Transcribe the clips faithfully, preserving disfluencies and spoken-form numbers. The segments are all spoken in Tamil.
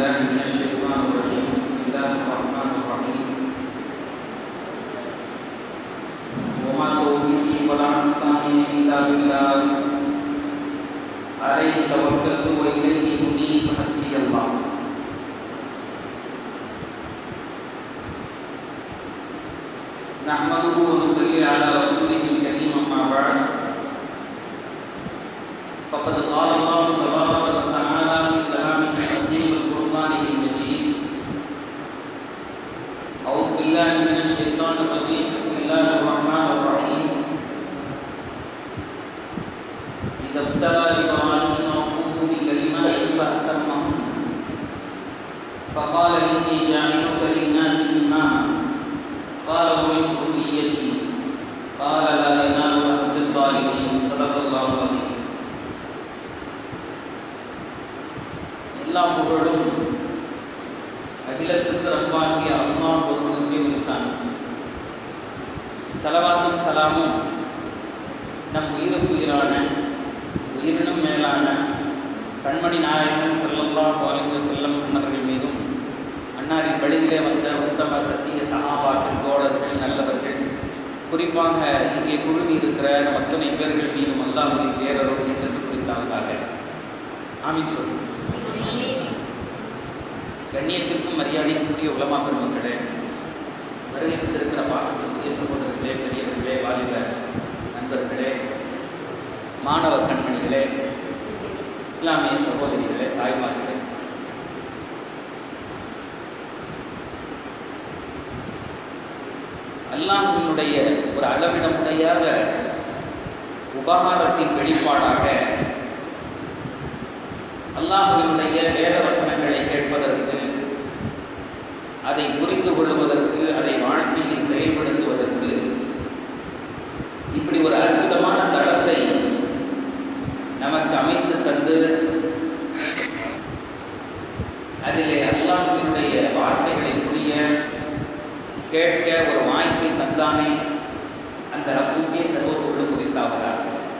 بالله من الشيطان الرجيم. بسم الله الرحمن الرحيم. وما توفيقي ولا اعتصامي إلا بالله عليه توكلت وإليه أنيب حسبي الله. نحمده ونصلي على رسوله الكريم. أما بعد، فقد قال الله تبارك وتعالى في كلامه القديم القرآن المجيد: أعوذ بالله من الشيطان الرجيم. بسم الله الرحمن الرحيم. إذا ابتلى إبراهيم ربه بكلمات فأتمهن فقال إني جاعلك للناس إماما قال ومن ذريتي قال لا ينال عهد الظالمين. صدق الله العظيم. எல்லா புகழும் அகிலத்துக்கு ரப்பாகிய அல்லாஹ் ஒருவனுக்கே உரித்தான். ஸலவாத்தும் சலாமும் நம் உயிருக்கு உயிரான உயிரினும் மேலான கண்மணி நாயகம் ஸல்லல்லாஹு அலைஹி வஸல்லம் அவர்கள் மீதும், அன்னாரின் வழியிலே வந்த உத்தம சத்திய சஹாபாக்கள், தோழர்கள், நல்லவர்கள், குறிப்பாக இங்கே குழுமி இருக்கிற நம் அத்தனை பேர்கள் மீதும் அல்லாஹ்வின் பேரருள் என்று குறித்தாவதாக ஆமீன் சொல்லுங்கள். கண்ணியத்திற்கும் மரியாதைக்குரிய உலமா பெருமக்களே, வருகை கொண்டிருக்கிற பாசத்திற்குரிய சகோதரர்களே, பெரியவர்களே, வாலிப நண்பர்களே, மாணவ கண்மணிகளே, இஸ்லாமிய சகோதரிகளே, தாய்மார்களே, அல்லாஹ்வினுடைய ஒரு அளவிட முடியாத உபகாரத்தின் வெளிப்பாடாக அல்லாஹ்வினுடைய வேத வசனங்களை கேட்பதற்கு, அதை புரிந்து கொள்வதற்கு, அதை வாழ்க்கையில் செயல்படுத்துவதற்கு இப்படி ஒரு அற்புதமான தளத்தை நமக்கு அமைத்து தந்து, அதிலே அல்லாஹ்வினுடைய வார்த்தைகளை புரிய கேட்க ஒரு வாய்ப்பை தந்தானே அந்த ரப்புக்கே சர்வபுகழும் குறித்தாவதார்.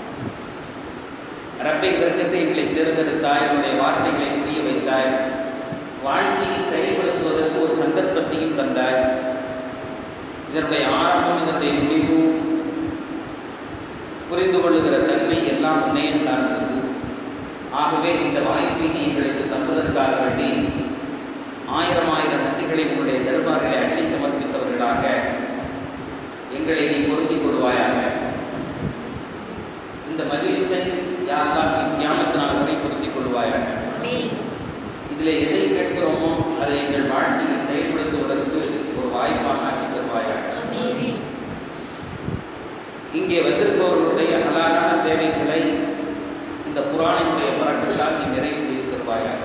ரப்பை, இதற்கென்று எங்களை தேர்ந்தெடுத்தாய், என்னுடைய வார்த்தைகளை புரிய வைத்தாய், வாழ்க்கையில் செயல்படுத்துவதற்கு ஒரு சந்தர்ப்பத்தையும் தந்தாய். இதனுடைய ஆரம்பம், இதனுடைய முடிவு, புரிந்து கொள்ளுகிற தன்மை எல்லாம் உன்னையே சார்ந்தது. ஆகவே இந்த வாய்ப்பை நீ எங்களுக்கு தந்ததற்காக வேண்டி ஆயிரம் ஆயிரம் நன்றிகளை உன்னுடைய தர்பாரிலே அள்ளி சமர்ப்பித்தவர்களாக எங்களை நீ பொருந்திக் கொள்வாயாக. இந்த மஜ்லிஸை யாரெல்லாம் தியானத்து நாள் வரை பொருத்திக் கொள்வாயாக. இதில் எதை கேட்கிறோமோ அதை எங்கள் வாழ்க்கையில் செயல்படுத்துவதற்கு ஒரு வாய்ப்பாக ஆக்கி தருவாயாக. இங்கே வந்திருப்பவர்களுடைய ஹலாலான தேவைகளை இந்த குர்ஆனினுடைய பரக்கத்தால் நீ நிறைவு செய்து தருவாயாக.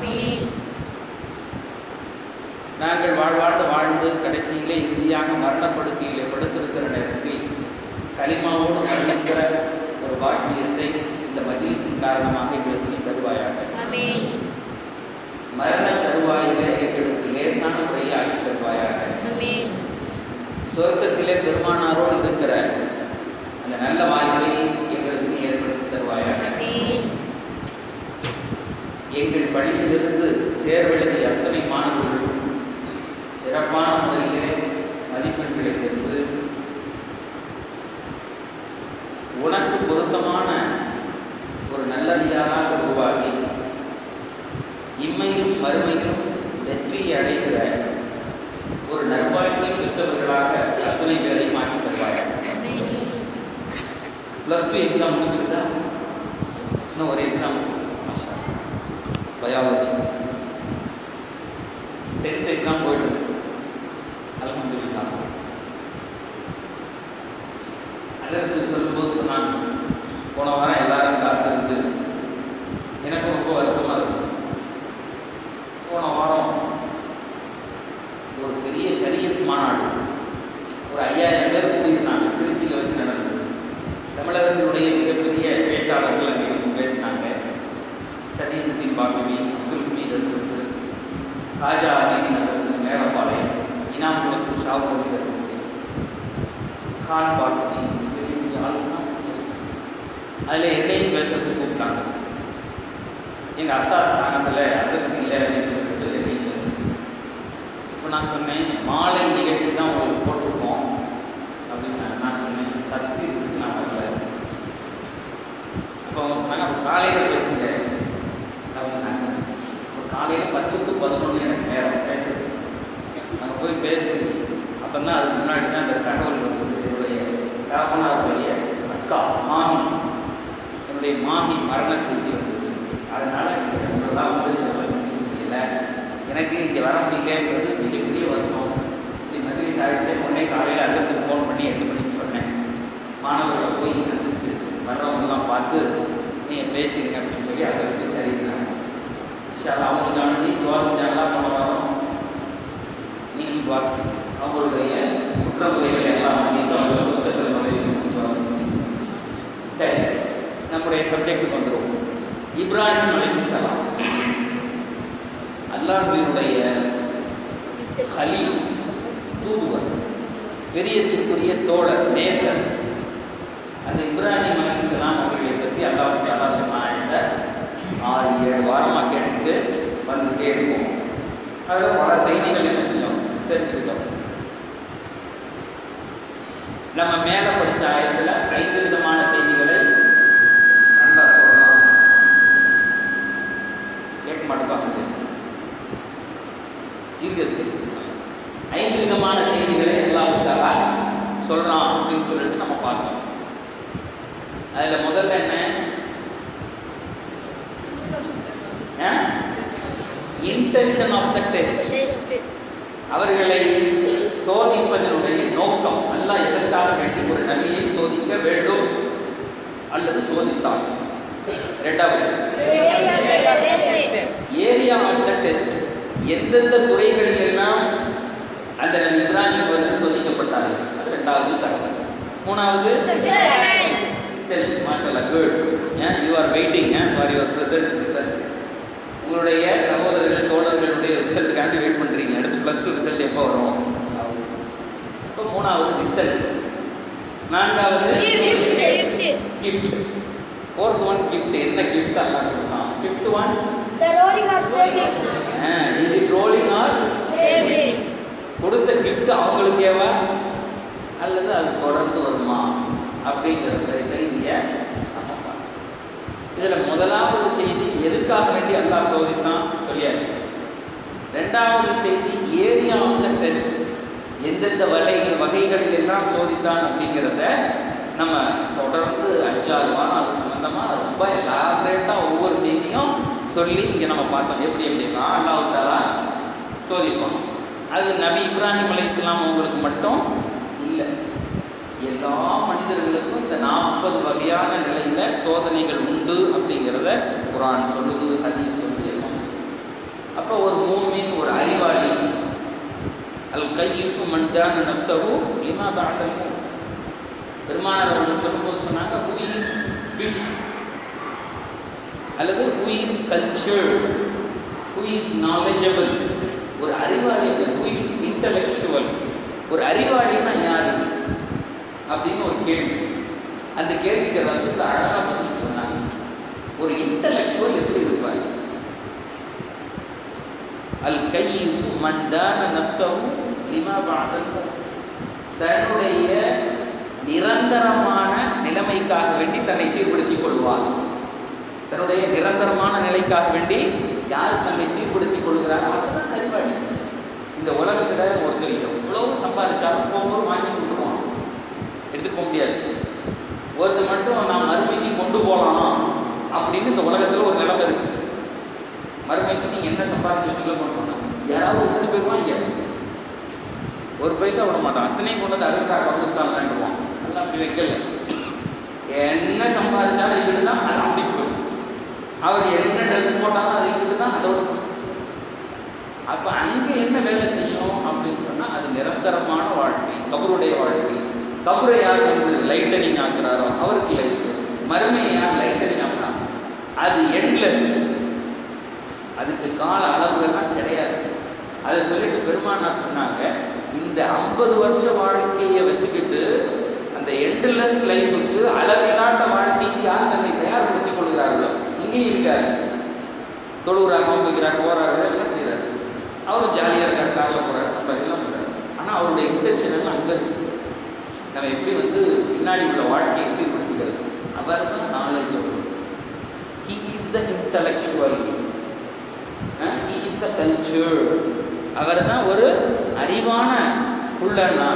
நாங்கள் வாழ்வாழ்ந்து வாழ்ந்து கடைசியிலே இறுதியாக மரணப்படுக்கையிலே படுத்திருக்கிற நேரத்தில் கலிமாவோடு மரணிக்கிற ஒரு பாக்கியத்தை இந்த மஜ்லிஸின் காரணமாக எங்களுக்கு நீ தருவாயாக. மரண தருவாயிலே எங்களுக்கு லேசான முறையை ஆக்கி தருவாயாக. சொர்க்கத்திலே பெருமானாரோடு இருக்கிற அந்த நல்ல வாய்ப்பை எங்களுக்கு நீ ஏற்படுத்தி தருவாயாக. எங்கள் பள்ளியிலிருந்து தேர்வெழுதிய அத்தனை மாணவர்களும் சிறப்பான முறையிலே மதிப்பெண்களை பெற்று உனக்கு பொருத்தமான ஒரு நல்லடியாராக உருவாகி இம்மையிலும் மறுமையிலும் வெற்றியை அடைகிற ஒரு நற்வாழ்க்கை பெற்றவர்களாக அத்தனை பேரை மாற்றி தருவார்கள். ப்ளஸ் டூ எக்ஸாம் முடிஞ்சுக்கிட்டா இன்னும் ஒரு எக்ஸாம் பயாலஜி, டென்த் எக்ஸாம் போயிட்டு அல்ஹம்துலில்லாஹ். அதற்கு சொல்லும்போது சொன்னாங்க, போன வாரம் எல்லாரும் காத்திருந்து எனக்கு ரொம்ப வருத்தமாக இருக்கும். போன வாரம் ஒரு பெரிய ஷரியத் மாநாடு, ஒரு ஐயாயிரம் பேர் கூடியிருந்தாங்க, திருச்சியில் வச்சு நடந்தது. தமிழகத்தினுடைய மிகப்பெரிய பேச்சாளர்கள் அங்கே வந்து பேசினாங்க. சதீஜுதீன் பாக்கவி, அப்துல் ஹமீத் அசரத்து, ராஜா அலிதீன் அசரத்து மேலப்பாளையம், இனாம் குளத்தூர் ஷாவுல் அசரத்து, கான் பாக்கவி, பெரிய பெரிய ஆளுநர். அதில் என்னையும் பேசுறதுக்கு கூப்பிட்டாங்க. எங்கள் அத்தா ஸ்தானத்தில் அசரத்து இல்லை அப்படின்னு சொல்லிட்டு அப்போ நான் சொன்னேன், மாலை நிகழ்ச்சி தான் உங்களுக்கு போட்டிருக்கோம் அப்படின்னு நான் சொன்னேன். சர்ச்சை இருக்கு, நான் வரல. அப்போ அவங்க சொன்னாங்க, அப்போ காலையில் பேசுங்க அப்படின்னாங்க. இப்போ காலையில் பத்து டு பதினொன்று எனக்கு நேரம் பேசுறது. நாங்கள் போய் பேசு. அப்போ தான் அதுக்கு முன்னாடி தான் அந்த தகவல் வந்து என்னுடைய தகப்பனாருடைய அக்கா மாமி, என்னுடைய மாமி மரண செய்தி வந்தது. அதனால் எனக்கு உங்களெல்லாம் வந்து சொல்ல முடியல, எனக்கு இங்கே வர முடியலன்றது மிகப்பெரிய வருத்தம். இப்படி மதுரை சாதிச்சு உடனே காலையில் அசத்துக்கு ஃபோன் பண்ணி எட்டு மணிக்கு சொன்னேன். மாணவர்களை போய் சந்திச்சு வர்றவங்கெல்லாம் பார்த்து நீங்கள் பேசுங்க அப்படின்னு சொல்லி அசத்து சரிங்க. சார் அவங்களுக்காண்டி துவாசிச்சாங்களா போன வாரம் நீங்களும் துவாசி, அவங்களுடைய குற்றமுறைகளை எல்லாம் வாங்கிட்டு அவங்க சுத்தத்தில் நுழைவு துவாசி. சரி, நம்முடைய சப்ஜெக்டுக்கு வந்துடும். இப்ராஹிம் அலைஹிஸ்ஸலாம் அல்லாஹ்வினுடைய கலீல், தூதுவர், பெரியத்திற்குரிய தோழர், நேசர். அந்த இப்ராஹிம் அலைஹிஸ்ஸலாம் அவர்களை பற்றி அல்லாஹ் தஆலா சொன்ன ஆறு ஏழு வாரமாக கேட்டுட்டு வந்துகிட்டே இருக்கும். அதில் பல செய்திகள் என்ன செய்யும் தெரிஞ்சுக்கிட்டோம். நம்ம மேலே படித்த ஆயத்தில் ஐந்து விதமான செய்திகளை நல்லா சொல்லலாம். கேட்க மாட்டேங்க. இருக்கு ஐந்து விதமான செய்திகளை அல்லாஹ் தஆலா சொல்கிறான் அப்படின்னு சொல்லிட்டு நம்ம பார்த்தோம். அதில் முதல்ல என்ன? Intention of the test. அவர்களை சோதிப்பதனுடைய நோக்கம், அல்லாஹ் எதற்காக வேண்டி ஒரு நபியை சோதிக்க வேண்டும் அல்லது சோதித்தான். இரண்டாவது ஏரியா ஆஃப் த டெஸ்ட். எந்தெந்த துறைகளில் எல்லாம் அந்த நபி இப்ராஹிம் அவர்கள் சோதிக்கப்பட்டார்கள், அது இரண்டாவது தகவல். மூணாவது செல். மாஷாஅல்லாஹ், குட். ஏன் you are waiting for your brothers result. உங்களுடைய சகோதரர்கள் தோழர்களுடைய ரிசல்ட்டுக்காண்டி வெயிட் பண்ணுறீங்க. அடுத்து ப்ளஸ் டூ ரிசல்ட் எப்போ வரும்? இப்போ மூணாவது ரிசல்ட். நான்காவது கிஃப்ட். Fourth one gift. என்ன கிஃப்ட் அல்லாஹ் கொடுத்தான்? ஃபிஃப்த் ஒன் இது ரோலிங் ஆர் ஸ்டேபிள். கொடுத்த கிஃப்ட் அவங்களுக்கேவா அல்லது அது தொடர்ந்து வருமா அப்படிங்கிற செய்தியை இதில் முதலாவது செய்தி எதுக்காக வேண்டி அல்லாஹ் சோதித்தான் சொல்லியாச்சு. ரெண்டாவது செய்தி ஏரியா ஆஃப் த டெஸ்ட், எந்தெந்த வகை வகைகளில் எல்லாம் சோதித்தான் அப்படிங்கிறத நம்ம தொடர்ந்து அஞ்சாறு வாரம் அது சம்மந்தமாக ரொம்ப எலாபரேட்டாக ஒவ்வொரு செய்தியும் சொல்லி இங்கே நம்ம பார்த்தோம். எப்படி எப்படின்னா அல்லாஹ் தஆலா சோதிப்போம். அது நபி இப்ராஹிம் அலைஹிஸ்ஸலாம் அவங்களுக்கு மட்டும் இல்லை, எல்லா மனிதர்களுக்கும் இந்த நாற்பது வகையான நிலையில் சோதனைகள் உண்டு அப்படிங்கிறத குர்ஆன் சொல்லுது, ஹதீஸ் சொல்லுது, எல்லாம் சொல்லுது. அப்போ ஒரு மூமின், ஒரு அறிவாளி, அல் கையிஃபு மன் தான நஃப்ஸஹு லிமா பஅதல் மௌத். பெருமானார் அவர்கள் சொல்லும்போது சொன்னாங்க, ஹூ இஸ் ஃபிஷ் அல்லது who is cultured, who is knowledgeable. ஒரு அறிவாளி, ஹூ இஸ் இன்டலெக்சுவல். ஒரு அறிவாளின்னா யாரு அப்படின்னு ஒரு கேள்வி. அந்த கேள்விக்கு ரசூல் அழகாக பதில் சொன்னாங்க. ஒரு இன்டலெக்சுவல் எப்படி இருப்பார்? அல் கையிஸு மன் தான நஃப்ஸஹு லிமா பஅதல் மௌத். தன்னுடைய நிரந்தரமான நிலைமைக்காக வேண்டி தன்னை சீர்படுத்திக் கொள்வார். தன்னுடைய நிரந்தரமான நிலைக்காக வேண்டி யார் தன்னை சீர்படுத்திக் கொள்கிறாரோ அதுதான் அறிவாளி. இந்த உலகத்தில் ஒருத்தர் எவ்வளவு சம்பாதிச்சாலும் போகும்போது வாங்கி கொண்டுருவான், எடுத்துக்க முடியாது. ஒருத்தர் மட்டும் நான் மறுமைக்கு கொண்டு போகலாம் அப்படின்னு இந்த உலகத்தில் ஒரு நிலைமை இருக்கு. மறுமைக்கு நீங்கள் என்ன சம்பாதிச்சு வச்சுக்கல கொண்டு போனா யாராவது ஒருத்தர் போயிருவாங்க, ஒரு பைசா விட மாட்டான், அத்தனையும் கொண்டு வந்து அடுத்த கவுண்டஸ்டான் வாங்கிடுவான். அதெல்லாம் அப்படி வைக்கல. என்ன சம்பாதிச்சாலும் இதுக்கிட்டு தான் அது அப்படி போயிடும். அவர் என்ன ட்ரெஸ் போட்டாலும் அது இதுக்கிட்டு தான் அதோட. அப்போ அங்கே என்ன வேலை செய்யும் அப்படின்னு சொன்னால் அது நிரந்தரமான வாழ்க்கை, கபருடைய வாழ்க்கை. கபரை யார் வந்து லைட்டனிங் ஆக்குறாரோ அவருக்கு லைஃப். மறுமையை யார் லைட்டனிங் ஆகுறா அது எண்ட்லெஸ். அதுக்கு கால அளவுகள்லாம் கிடையாது. அதை சொல்லிட்டு பெருமானார் சொன்னாங்க, இந்த ஐம்பது வருஷ வாழ்க்கையை வச்சுக்கிட்டு அந்த எண்ட்லெஸ் லைஃபுக்கு, அளவில்லாத வாழ்க்கைக்கு யார் தன்னை தயார்படுத்திக் கொள்கிறார்களோ இங்கேயும் இருக்காரு. தொழுகிறார், நோம்புகிறார், போறாரு, எல்லாம் செய்கிறார். அவரும் ஜாலியாக இருக்கார், காரில் போகிறார். பண்ணுறாரு, எல்லாம் பண்ணுறாரு. ஆனால் அவருடைய இன்டென்ஷன் எல்லாம் அங்கே இருக்குது. நம்ம எப்படி வந்து பின்னாடி உள்ள வாழ்க்கையை சீர்படுத்திக்கிறது. அவர் தான் knowledge. He is the intellectual, he is the culture. அவர் தான் ஒரு அறிவான உள்ளன்னா.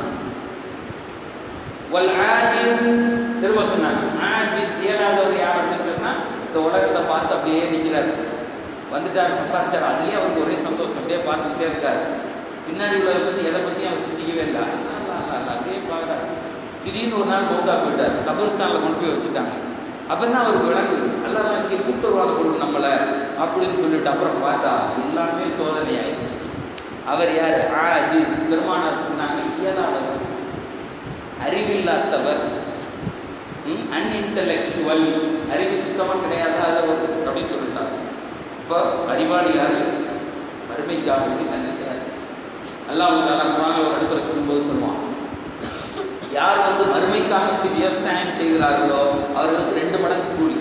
வல் ஆஜிஸ், திரும்ப சொன்னாங்க ஆஜிஸ், ஏழாவது யார் அப்படின்னு சொன்னால் இந்த உலகத்தை பார்த்து அப்படியே நிற்கிறார். வந்துட்டார், சம்பாரிச்சார், அதுலேயே அவருக்கு ஒரே சந்தோஷம், அப்படியே பார்த்துக்கிட்டே இருக்கார். பின்னாடி உள்ளதை பற்றி எதை பற்றியும் அவர் சிந்திக்கவே இல்லை. அல்ல அல்ல அப்படியே பார்க்குறாரு. திடீர்னு ஒரு நாள் மௌத்தா போயிட்டார், கபிரிஸ்தானில் கொண்டு போய் வச்சுட்டாங்க. அப்போ தான் அவருக்கு விளங்குது, அல்ல இங்கே கூப்பிட்டு வருவாங்க பொருள் நம்மளை அப்படின்னு சொல்லிட்டு. அப்புறம் பார்த்தா எல்லாமே சோதனை ஆயிடுச்சு. அவர் யார்? ஆஜிஸ். பெருமானார் சொன்னாங்க இயலாதவர், அறிவில்லாதவர், அன்இன்டலெக்சுவல், அறிவு சுத்தமாக கிடையாது அளவர் அப்படின்னு சொல்லிட்டார். இப்போ அறிவாளி யார்? வறுமைக்காக வேண்டி நினைக்கிறார். அல்லாஹ் தஆலா குர்ஆனில் ஒரு இடத்துல சொல்லும்போது சொல்லுவான், யார் வந்து வறுமைக்காக வேண்டி விவசாயம் செய்கிறார்களோ அவர்களுக்கு ரெண்டு மடங்கு கூலி.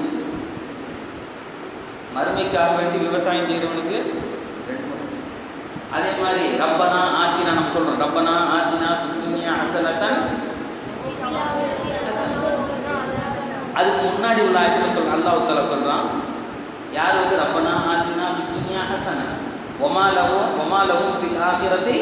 வறுமைக்காக வேண்டி விவசாயம் செய்கிறவனுக்கு ரெண்டு மடங்கு. அதே மாதிரி ரப்பனா ஆத்தினா, நம்ம சொல்கிறோம் ரப்பனா ஆத்தினா துன்யா ஹஸனத்தன், அதுக்கு முன்னாடி உள்ள ஆயத்தில் சொல்ற அல்லாஹ் தஆலா சொல்கிறான், யார் வந்து ரப்பனா ஆத்தினா துன்யா ஹஸன வமா லஹும் வமா லஹும் ஃபில் ஆகிரத்தி,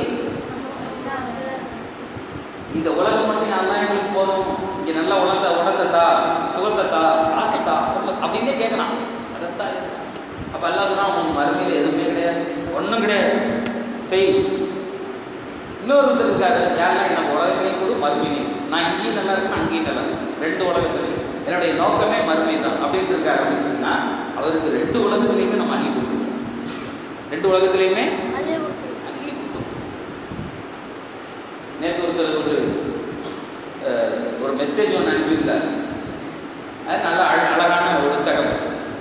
இந்த உலகம் மட்டும் அல்லாஹ் எங்களுக்கு போதும், இங்கே நல்லா உலகத்தை உடந்தத்தா சுகத்தத்தா ஆசத்தா அப்படின்னே கேட்கலாம். அதைத்தான் அப்போ அல்லாஹ் சொன்னால் அவங்க மறுமையில் எதுவுமே கிடையாது, ஒன்றும் கிடையாது, ஃபெயில். இன்னொருத்தர் இருக்காரு, யாருன்னா எனக்கு உலகத்திலையும் கூட மறுமையிலையும், நான் இங்கேயும் நல்லா இருக்கேன் அங்கேயும் நல்லா இருக்கேன், ரெண்டு உலகத்துலையும் என்னுடைய நோக்கமே மறுமை தான் அப்படின்ட்டு இருக்காரு. அப்படின்னு சொன்னால் அவருக்கு ரெண்டு உலகத்துலையுமே நம்ம அள்ளி கொடுத்துருவோம், ரெண்டு உலகத்துலையுமே அள்ளி கொடுத்துருவோம். நேற்று ஒருத்தர் ஒரு ஒரு மெசேஜ் ஒன்று அனுப்பியிருந்தார். அது நல்லா அழ அழகான ஒரு தகவல்.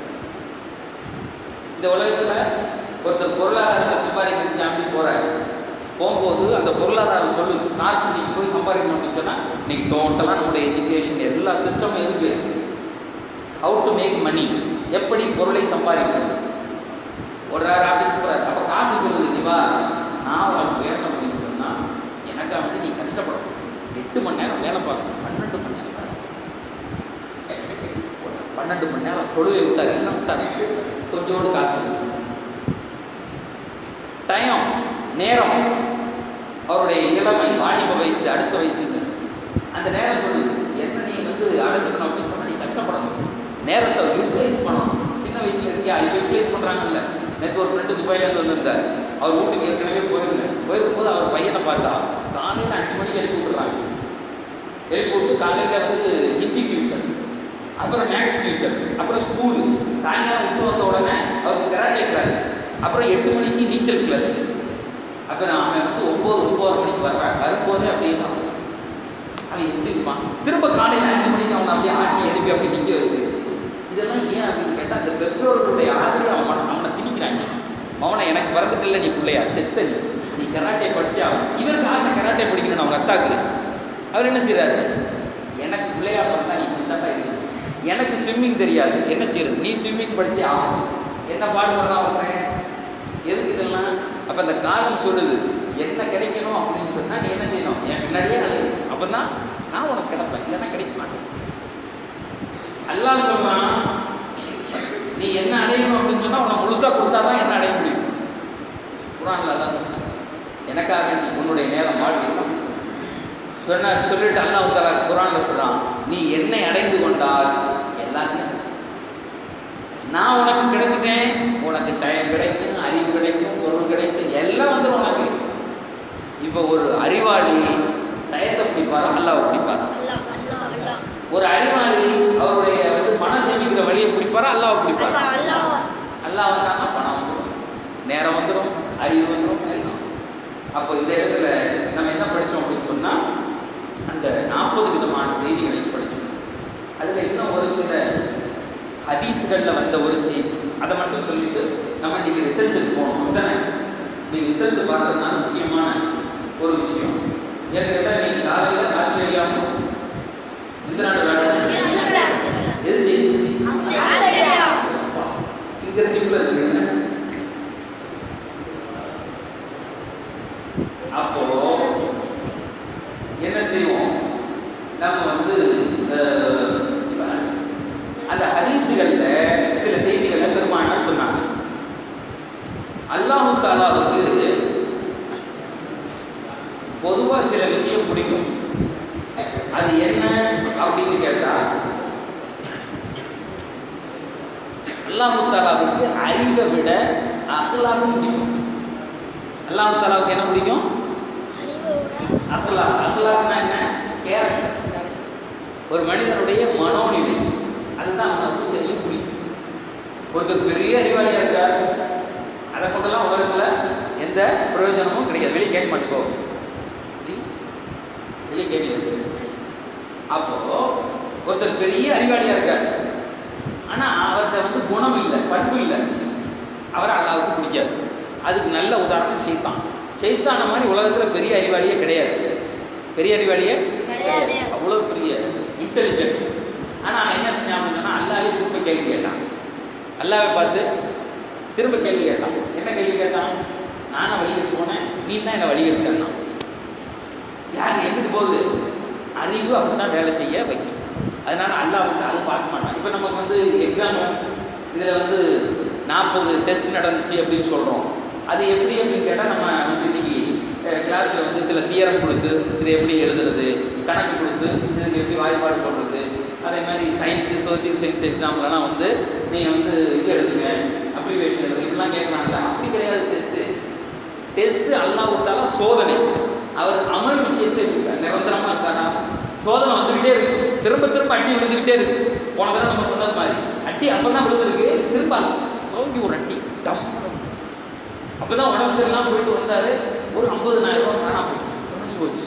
இந்த உலகத்தில் ஒருத்தர் பொருளாதாரத்தை சம்பாதிக்கிறதுக்கு அப்படி போகிறார். போகும்போது அந்த பொருளாதாரம் சொல்லு, காசு நீங்கள் போய் சம்பாதிக்கணும் அப்படின்னு சொன்னால் இன்றைக்கி டோட்டலாக நம்முடைய எஜுகேஷன் எல்லா சிஸ்டமும் இருக்குது. ஹவு டு மேக் மணி, எப்படி பொருளை சம்பாதிக்கணும். ஒரு ஆஃபீஸ்க்கு போகிறார், அப்போ காசு சொல்லுது, நீ வா நான் உனக்கு வேணும் அப்படின்னு சொன்னால் எனக்காக வந்து நீ கஷ்டப்படணும், எட்டு மணி நேரம் வேலை பார்க்கணும், பன்னெண்டு மணி நேரம் பன்னெண்டு மணி நேரம் தொழுவை விட்டார், எல்லாம் விட்டார், கொஞ்சோடு காசு டைம் நேரம், அவருடைய இளமை வாலிப வயசு அடுத்த வயசுங்க, அந்த நேரம் சொல்லுது என்ன நீ வந்து அடைஞ்சிக்கணும் அப்படின்னு சொன்னால் நீ கஷ்டப்படணும், நேரத்தை யூட்டிலைஸ் பண்ணணும். சின்ன வயசுல இருக்கியா இப்போ யூட்டிலைஸ் பண்ணுறாங்கல்ல. நேற்று ஒரு ஃப்ரெண்டு துபாயிலேருந்து வந்திருந்தார், அவர் வீட்டுக்கு ஏற்கனவே போயிருந்தேன். போயிருக்கும்போது அவர் பையனை பார்த்தா காலையில் அஞ்சு மணிக்கு எழுப்பி விட்டுறாங்க. எழுப்பி விட்டு காலையில் வந்து ஹிந்தி டியூஷன், அப்புறம் மேக்ஸ் டியூஷன், அப்புறம் ஸ்கூலு, சாயங்காலம் விட்டு வந்த உடனே அவருக்கு கராட்டே கிளாஸ், அப்புறம் எட்டு மணிக்கு நீச்சல் கிளாஸ். அப்புறம் அவன் வந்து ஒம்பது ஒம்பது மணிக்கு வர்றான். வரும்போதே அப்படியே தான் அவன் எப்படி இருப்பான். திரும்ப காலையில் அஞ்சு மணிக்கு அவனை அப்படியே ஆட்டி எழுப்பி அப்படி நிற்க வச்சு, இதெல்லாம் ஏன் அப்படின்னு கேட்டால் அந்த பெற்றோர்களுடைய ஆசையை அவன் அவனை திணிக்கிறாங்க. அவனை எனக்கு பிறந்துட்டில்ல நீ பிள்ளையா செத்த நீ நீ கராட்டே படிச்சே ஆகும். இவருக்கு ஆசை கராட்டே படிக்கணும்னு அவங்க அத்தாக்குது. அவர் என்ன செய்கிறாரு, எனக்கு பிள்ளையா பிறந்தா நீ இப்படித்தாட்டா இருக்குது, எனக்கு ஸ்விம்மிங் தெரியாது, என்ன செய்யறது, நீ ஸ்விம்மிங் படித்தே ஆகும், என்ன பாடுபடுறான் அவன், எதுக்கு இதெல்லாம். அப்போ அந்த காலம் சொல்லுது என்ன கிடைக்கணும் அப்படின்னு சொன்னால் நீ என்ன செய்யணும், என் பின்னாடியே அழையும், அப்போ தான் நான் உனக்கு கிடைப்பேன், இல்லைன்னா கிடைக்க மாட்டேன். அல்லாஹ் சொல்றான் நீ என்ன அடையணும் அப்படின்னு சொன்னால் உன்னை முழுசாக கொடுத்தா தான் என்ன அடைய முடியும். குர்ஆன்ல தான் எனக்காக நீ உன்னுடைய நேரம் வாழ்க்கை சொன்ன சொல்லிட்டு அல்லாஹ் தஆலா குர்ஆன்ல சொல்றான், நீ என்னை அடைந்து கொண்டால் எல்லாத்தையும் நான் உனக்கு கிடைச்சிட்டேன், உனக்கு டைம் கிடைக்கும், அறிவு கிடைக்கும், பொருள் கிடைக்கும், எல்லாம் வந்து உனக்கு. இப்போ ஒரு அறிவாளி டயத்தை பிடிப்பாரா அல்லாஹ் பிடிப்பாரா? ஒரு அறிவாளி அவருடைய வந்து பணம் சேமிக்கிற வழியை பிடிப்பாரா அல்லாஹ் பிடிப்பாரா? அல்லாஹ் வந்தாங்கன்னா பணம் வந்துடும், நேரம் வந்துடும், அறிவு வந்துடும், எல்லாம். அப்போ இந்த இடத்துல நம்ம என்ன படித்தோம் அப்படின்னு சொன்னால் அந்த நாற்பது விதமான செய்திகளை படித்தோம். அதில் இன்னும் ஒரு சில ஹதீஸ்களில் வந்த ஒரு செய்தி அதை மட்டும் சொல்லிட்டு நம்ம இன்றைக்கி ரிசல்ட்டுக்கு போகணும். அப்படித்தானே? நீங்கள் ரிசல்ட்டு பார்க்கறதுனால முக்கியமான ஒரு விஷயம் ஏன்னு கேட்டால் நீங்கள் காலையில் ஆஸ்திரேலியாவும் இந்த நாடு வேலை எது ஜெயிச்சு ஃபிங்கர் டிப்பில் இருக்குங்க. என்ன செய்வோம், நம்ம வந்து அந்த ஹதீஸுகள்ல சில செய்திகளை பெருமானார் சொன்னாங்க. அல்லாஹ் தஆலாவுக்கு பொதுவாக சில விஷயம் பிடிக்கும். அது என்ன அப்படின்னு கேட்டா, அல்லாஹ் தஆலாவுக்கு அறிவை விட அஹ்லாக் பிடிக்கும். அல்லாஹ் தஆலாவுக்கு என்ன பிடிக்கும்? அஹ்லாக். அஹ்லாக்னா என்ன? கேரக்டர், ஒரு மனிதனுடைய மனோநிலை. அதுதான் அல்லாஹ்வுக்கு தெரியும் பிடிக்கும். ஒருத்தர் பெரிய அறிவாளியாக இருக்கார், அதை கொண்டெல்லாம் உலகத்தில் எந்த பிரயோஜனமும் கிடையாது. வெளியே கேட்க மாட்டேங்கோ, வெளியே கேட்கல. அப்போ ஒருத்தர் பெரிய அறிவாளியாக இருக்கார், ஆனால் அவர்கிட்ட வந்து குணம் இல்லை, பண்பு இல்லை, அவரை அல்லாஹ்வுக்கு பிடிக்காது. அதுக்கு நல்ல உதாரணம் ஷைத்தான். ஷைத்தான மாதிரி உலகத்தில் பெரிய அறிவாளியே கிடையாது. பெரிய அறிவாளியே கிடையாது, அவ்வளோ பெரிய இன்டெலிஜென்ட். ஆனால் அவன் என்ன செஞ்சான் அப்படின்னு சொன்னால், அல்லாவே திரும்ப கேள்வி கேட்டான். அல்லாவை பார்த்து திரும்ப கேள்வி கேட்டான். என்ன கேள்வி கேட்டான்? நானும் வழிகிட்டு போனேன், நீ தான் என்னை வழிகிட்டான்னா. யார் எங்கிட்டு போகுது? அறிவு அப்படி தான் வேலை செய்ய வைக்கும். அதனால் அல்லாஹ் வந்து அது பார்க்க மாட்டான். இப்போ நமக்கு வந்து எக்ஸாம் இதில் வந்து நாற்பது டெஸ்ட் நடந்துச்சு அப்படின்னு சொல்கிறோம். அது எப்படி அப்படின்னு கேட்டால், நம்ம வந்து இன்னைக்கு கிளாஸில் வந்து சில தியரம் கொடுத்து இதை எப்படி எழுதுறது, கணக்கு கொடுத்து இதுக்கு எப்படி வாய்ப்பாடு போடுறது, அதே மாதிரி சயின்ஸு சோசியல் சயின்ஸ் எக்ஸாம்லாம் வந்து நீங்கள் வந்து இது எழுதுங்க, அப்ரிவேஷன் எழுதுங்க, இப்படிலாம் கேட்குறாங்கல்ல. அப்படி கிடையாது. டெஸ்ட்டு டெஸ்ட்டு அல்லாஹ் தஆலா சோதனை. அவர் அமல் விஷயத்தை இருக்கார், நிரந்தரமாக இருக்காரா? சோதனை வந்துக்கிட்டே இருக்கு, திரும்ப திரும்ப அட்டி விழுந்துக்கிட்டே இருக்கு. போன தடவை நம்ம சொன்னது மாதிரி அட்டி அப்போ தான் விழுந்துருக்கு, திரும்ப தோங்கி ஒரு அட்டி டம். அப்போ தான் உடம்பு சரியில்லாம் போயிட்டு வந்தார், ஒரு ஐம்பதுனாயிரம் ரூபா காணா போயிடுச்சு, தொங்கி போச்சு.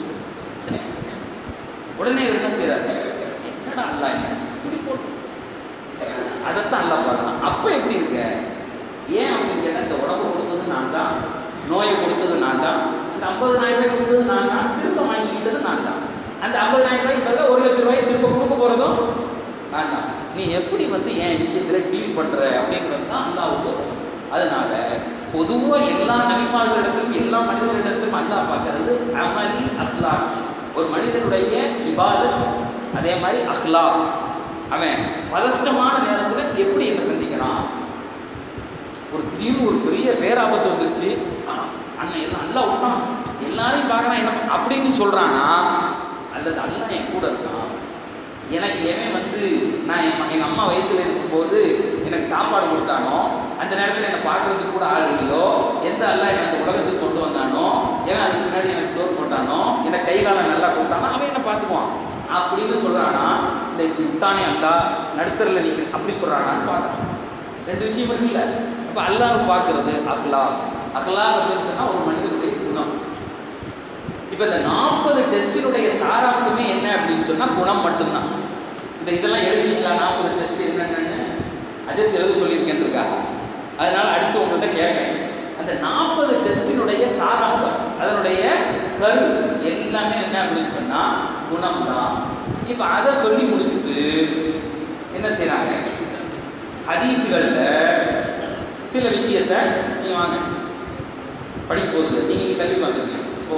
உடனே என்ன செய்கிறாரு? என்னடா அல்லாஹ் இப்படி போட்டு அதைத்தான் அல்லாஹ் பார்க்கலாம். அப்போ எப்படி இருக்க? ஏன் அப்படின்னு கேட்டால், இந்த உடம்பு கொடுத்தது நான் தான், நோயை கொடுத்தது நான் தான், அந்த ஐம்பதுனாயிரம் ரூபாய் கொடுத்தது நான் தான், திரும்ப வாங்கிக்கிட்டது நான் தான். அந்த ஐம்பதாயிரம் ரூபாய்க்கு பதிலாக ஒரு லட்சம் ரூபாய் திரும்ப கொடுக்க போகிறதும் நான் தான். நீ எப்படி வந்து என் விஷயத்தில் டீல் பண்ணுற அப்படிங்கிறது தான் அல்லாஹ்வுக்கு. அதனால பொதுவாக எல்லா நபிமார்களிடத்திலும் எல்லா மனிதர்களிடத்திலும் அல்லாஹ் பார்க்கறது அமலி அஹ்லாக். ஒரு மனிதனுடைய இபாதத், அதே மாதிரி அஹ்லாக். அவன் பதஷ்டமான நேரத்தில் எப்படி என்ன சந்திக்கிறான். ஒரு திடீர்னு ஒரு பெரிய பேராபத்து வந்துருச்சு, அண்ணன் எல்லாம் நல்லா விட்டான், எல்லாரையும் பார்க்கறான் என்ன அப்படின்னு சொல்கிறானா, அல்லது அல்லாஹ் என் கூட இருக்கான். எனக்கு எவன் வந்து நான் எங்கள் அம்மா வயிற்றில் இருக்கும்போது எனக்கு சாப்பாடு கொடுத்தானோ, அந்த நேரத்தில் என்னை பார்க்குறதுக்கு கூட ஆள் இல்லையோ, எந்த அல்லாஹ் என்னை அந்த உலகத்துக்கு கொண்டு வந்தானோ, ஏன் அதுக்கு முன்னாடி எனக்கு சோறு போட்டானோ, எனக்கு கை காலம் நல்லா கொடுத்தானோ, அவன் என்ன பார்த்துக்குவான் அப்படின்னு சொல்கிறானா. இந்த இப்படி விட்டானே அல்லாஹ் நடுத்தரில் நிற்கிற அப்படி சொல்கிறானான்னு பார்க்குறான். ரெண்டு விஷயம் இருக்குல்ல. அப்போ அல்லாஹ் பார்க்கறது அஹ்லாக். அஹ்லாக் அப்படின்னு சொன்னால் ஒரு மனிதனுடைய குணம். இப்போ இந்த நாற்பது டெஸ்டினுடைய சாராம்சமே என்ன அப்படின்னு சொன்னால் குணம் மட்டும்தான். இந்த இதெல்லாம் எழுதிங்களா? நாற்பது டெஸ்ட் என்னென்னு அஜித் எழுத சொல்லியிருக்கேன் இருக்கா? அதனால் அடுத்து உங்கள்கிட்ட கேட்குறேன், அந்த நாற்பது டெஸ்டினுடைய சாராம்சம், அதனுடைய கரு எல்லாமே என்ன அப்படின்னு சொன்னால் குணம் தான். இப்போ அதை சொல்லி முடிச்சுட்டு என்ன செய்கிறாங்க, ஹதீஸுகளில் சில விஷயத்தை நீங்கள் வாங்க படிக்க போகுது, நீங்கள் இங்கே தள்ளி பார்த்துருக்கீங்க. போ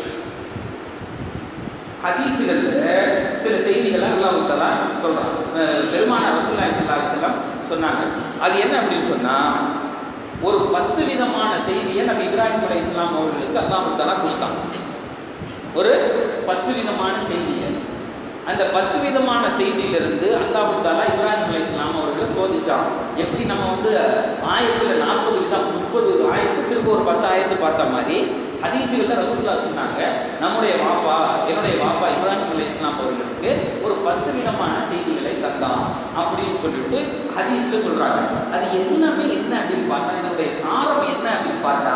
ஹதீஸுகளில் சில செய்திகளை அல்லாஹ் தஆலா சொல்கிறான். பெருமானார் ரசூலுல்லாஹி ஸல்லல்லாஹு அலைஹி வஸல்லம் சொன்னாங்க. அது என்ன அப்படின்னு சொன்னால், ஒரு பத்து விதமான செய்தியை நம்ம இப்ராஹிம் அலைஹிஸ்ஸலாம் அவர்களுக்கு அல்லாஹ் தஆலா கொடுத்தாங்க. ஒரு பத்து விதமான செய்தியை, அந்த பத்து விதமான செய்தியிலிருந்து அல்லாஹ் தஆலா இப்ராஹிம் அலைஹிஸ்ஸலாம் அவர்களை சோதிச்சான். எப்படி நம்ம வந்து ஆயத்தில் நாற்பது விதம் முப்பது ஆயத்து திரும்ப ஒரு பத்து ஆயத்து பார்த்த மாதிரி ஹதீஸுகளில் ரசூலுல்லாஹ் சொன்னாங்க, நம்முடைய வாப்பா என்னுடைய வாப்பா இப்ராஹிம் அலைஹிஸ்ஸலாம் அவர்களுக்கு ஒரு பத்து விதமான செய்திகளை தந்தான் அப்படின்னு சொல்லிட்டு ஹதீஸில் சொல்கிறாங்க. அது எல்லாமே என்ன அப்படின்னு பார்த்தா, இதனுடைய சாரம் என்ன அப்படின்னு பார்த்தா,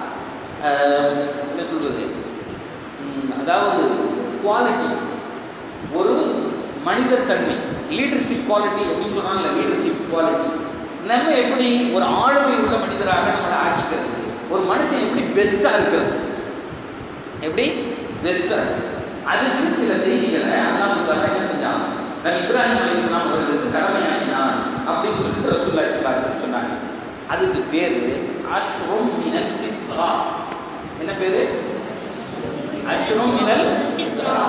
என்ன சொல்கிறது, அதாவது குவாலிட்டி, ஒரு மனிதத்தன்மை, லீடர்ஷிப் குவாலிட்டி அப்படின்னு சொல்கிறாங்கல்ல, லீடர்ஷிப் குவாலிட்டி. நம்ம எப்படி ஒரு ஆளுமை உள்ள மனிதராக நம்மளை ஆக்கிக்கிறது, ஒரு மனுஷன் எப்படி பெஸ்ட்டாக இருக்கிறது, எப்படி பெஸ்ட்டாக இருக்குது, அதுக்கு சில செய்திகளை அல்லாஹ் தஆலா என்ன செஞ்சான், நம்ம இப்ராஹிம் அலைஹிஸ்ஸலாம் அவர்களுக்கு கடமையாக்கினான் அப்படின்னு சொல்லிட்டு ரசூலுல்லாஹி ஸல்லல்லாஹு அலைஹி வஸல்லம் சொன்னாங்க. அதுக்கு பேர் அஷ்ரும் மினல் ஃபித்ரா. என்ன பேர்? அஷ்ரும் மினல் ஃபித்ரா.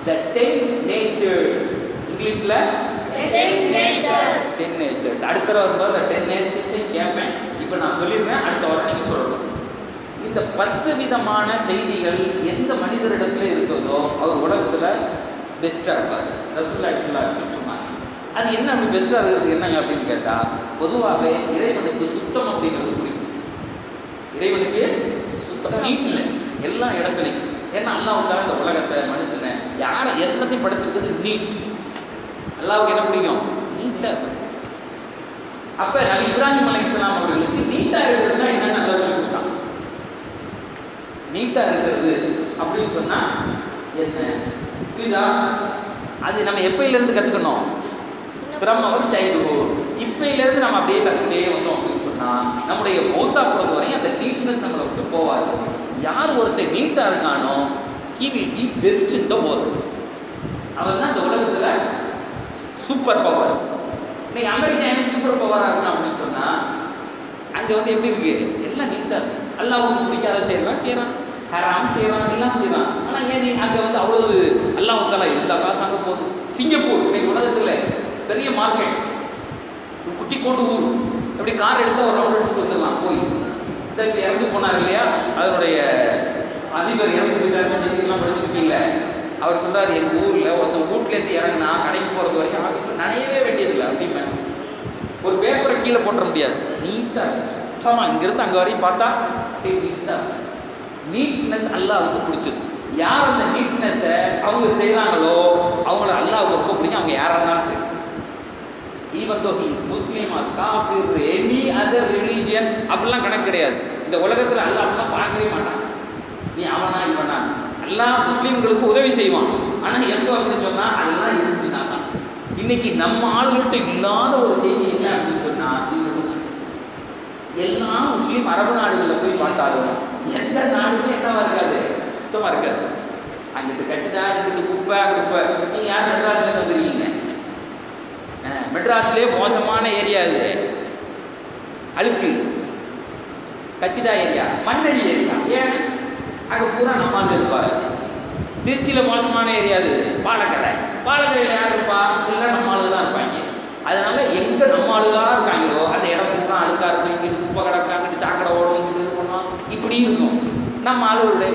the ten natures. இங்கிலீஷ்ல ten natures. ten natures. அடுத்த வரும்போது அந்த ten natures கேட்பேன். இப்போ நான் சொல்லிடுறேன், அடுத்த வாரம் நீங்க சொல்லணும். இந்த பத்து விதமான செய்திகள் எந்த மனிதரிடத்துல இருக்கிறதோ அவர் உலகத்துல பெஸ்டா இருப்பார். ரசூலுல்லாஹி ஸல்லல்லாஹு அலைஹி வஸல்லம் சொன்னாங்க. அது என்ன அப்படி பெஸ்டா இருக்கிறது என்ன அப்படின்னு கேட்டா, பொதுவாகவே இறைவனுக்கு சுத்தம் அப்படிங்கிறது பிடிக்கும். இறைவனுக்கு சுத்தம், நீட்னஸ் எல்லா இடத்துலையும். ஏன்னா அல்லாஹ் இந்த உலகத்தை மனுஷனை யாரை எல்லாத்தையும் படைச்சிருக்கிறது நீட். அல்லாஹ்வுக்கு என்ன பிடிக்கும்? நீட்டா இருக்கும். அப்ப நபி இப்ராஹிம் அலைஹிஸ்ஸலாம் அவர்களுக்கு நீட்டா இருக்கிறதுனா என்னன்னு அல்லாஹ் சொல்லி கொடுத்தான். நீட்டா இருக்கிறது அப்படின்னு சொன்னா என்ன புரியுதா? அது நம்ம எப்பயிலிருந்து கற்றுக்கணும்? From our childhood. இப்பயிலிருந்து நம்ம அப்படியே கற்றுக்கிட்டே வந்தோம் அப்படின்னு சொன்னால் நம்முடைய மௌத்தா பொறுத்த வரையும் அந்த நீட்னஸ் நம்மளை விட்டு போவாது. யார் ஒருத்தர் நீட்டாக இருக்கானோ he will be best in the world. அவன் தான் இந்த உலகத்தில் சூப்பர் பவர். இன்னைக்கு அமெரிக்கா என்ன சூப்பர் பவராக இருக்கணும் அப்படின்னு சொன்னால் அங்கே வந்து எப்படி இருக்கு? எல்லாம் நீட்டாக இருக்கு. அல்லாஹ்வுக்கு பிடிக்காத செய்யறான் செய்யறான் ஹராம் செய்யறான் எல்லாம் செய்யறான். ஆனால் ஏன் நீ அங்கே வந்து அவ்வளவு அல்லாஹ் தஆலா எல்லா காசு அங்கே போகுது. சிங்கப்பூர் இன்னைக்கு உலகத்தில் பெரிய மார்க்கெட், குட்டி கோண்டு ஊர். அப்படி கார் எடுத்தால் ஒரு ரவுண்ட் அடிச்சுட்டு வந்துடலாம் போய். இந்த இறந்து போனார் இல்லையா, அதனுடைய அதிபர் இறந்து போயிட்டாருன்னு செய்தியெல்லாம் படிச்சுருக்கீங்கள. அவர் சொல்கிறார், எங்கள் ஊரில் ஒருத்தன் வீட்லேருந்து இறங்கினா கடைக்கு போகிறது வரைக்கும் ஆஃபீஸில் நனையவே வேண்டியதில்லை அப்படின்னு. ஒரு பேப்பரை கீழே போட்டுற முடியாது, நீட்டாக இருந்துச்சு. சுத்தமாக இங்கேருந்து அங்கே வரையும் பார்த்தா அப்படியே நீட்டாக. நீட்னஸ் அல்லாஹ்வுக்கு பிடிச்சது. யார் அந்த நீட்னஸை அவங்க செய்கிறாங்களோ அவங்கள அல்லாஹ்வுக்கு ரொம்ப பிடிக்கும். அவங்க யாராக இருந்தாலும் சரி, even though he is Muslim or காஃபிர் எனி அதர் ரிலீஜியன் அப்படிலாம் கணக்கு கிடையாது. இந்த உலகத்தில் அல்லாஹ் அப்படிலாம் பார்க்கவே மாட்டான். நீ அவனா இவனா, எல்லாம் முஸ்லீம்களுக்கு உதவி செய்வான். ஆனால் எப்போ அப்படின்னு சொன்னால் அதெல்லாம் இருந்துச்சுன்னா தான். இன்னைக்கு நம்ம ஆளுகிட்ட இல்லாத ஒரு செய்தி என்ன அப்படின்னு சொன்னால், எல்லா முஸ்லீம் அரபு நாடுகளில் போய் பார்த்தாலும் எந்த நாடுமே என்னவா இருக்காது, சுத்தமாக இருக்காது. அங்கிட்டு கட்டிட்டா இங்கிட்டு குப்பை அங்கிட்டு குப்பை. நீங்கள் யார் மெட்ராஸ்லேருந்து வந்துருக்கீங்க? மெட்ராஸ்லேயே மோசமான ஏரியா இது, அழுக்கு கச்சிடா ஏரியா, மண்ணடி ஏரியா. ஏன் அங்கே பூரா நம்மால் இருப்பார். திருச்சியில் மோசமான ஏரியா அது பாலக்கரை. பாலக்கரையில் யார் இருப்பா? எல்லாம் நம்மால் தான் இருப்பாங்க. அதனால எங்கே நம்மாளுதான் இருக்காங்களோ அந்த இடம் பூரா அழுக்கா இருக்கும். இங்கிட்டு குப்பை கிடக்கு, அங்கிட்டு சாக்கடை ஓடும், இங்கிட்டு இது பண்ணுவோம், இப்படி இருக்கும். நம்ம ஆளுடைய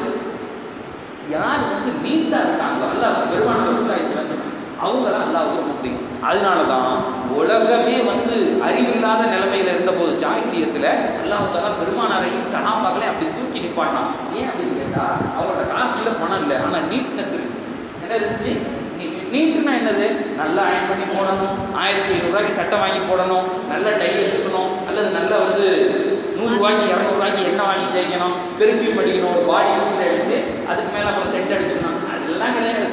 யார் வந்து நீட்டாக இருக்காங்களோ அல்லாஹ் பெருமானவர் அவங்களாம் அல்லாஹ்வுக்கு ரொம்ப பிடிக்கும். அதனால தான் உலகமே வந்து அறிவில்லாத நிலைமையில் இருந்தபோது ஜாஹிலியத்தில் அல்லாஹ் தஆலா பெருமானாரையும் சஹாபாக்களையும் அப்படி தூக்கி நிப்பாட்டான். ஏன் அப்படின்னு கேட்டால் அவங்களோட காசு இல்லை, பணம் இல்லை, ஆனால் நீட்னஸ் இருக்கு. என்ன இருந்துச்சு? நீட்டுன்னா என்னது? நல்லா அயன் பண்ணி போடணும், ஆயிரத்தி ஐநூறுரூவாய்க்கு சட்டை வாங்கி போடணும், நல்ல டை எடுக்கணும், அல்லது நல்லா வந்து நூறுரூவாய்க்கு இரநூறுவாய்க்கு எண்ணெய் வாங்கி தேய்க்கணும், பெர்ஃப்யூம் அடிக்கணும், ஒரு பாடி ஃபுல் அடித்து அதுக்கு மேலே அப்புறம் சென்ட் அடிச்சுக்கணும். அதெல்லாம் கிடையாது.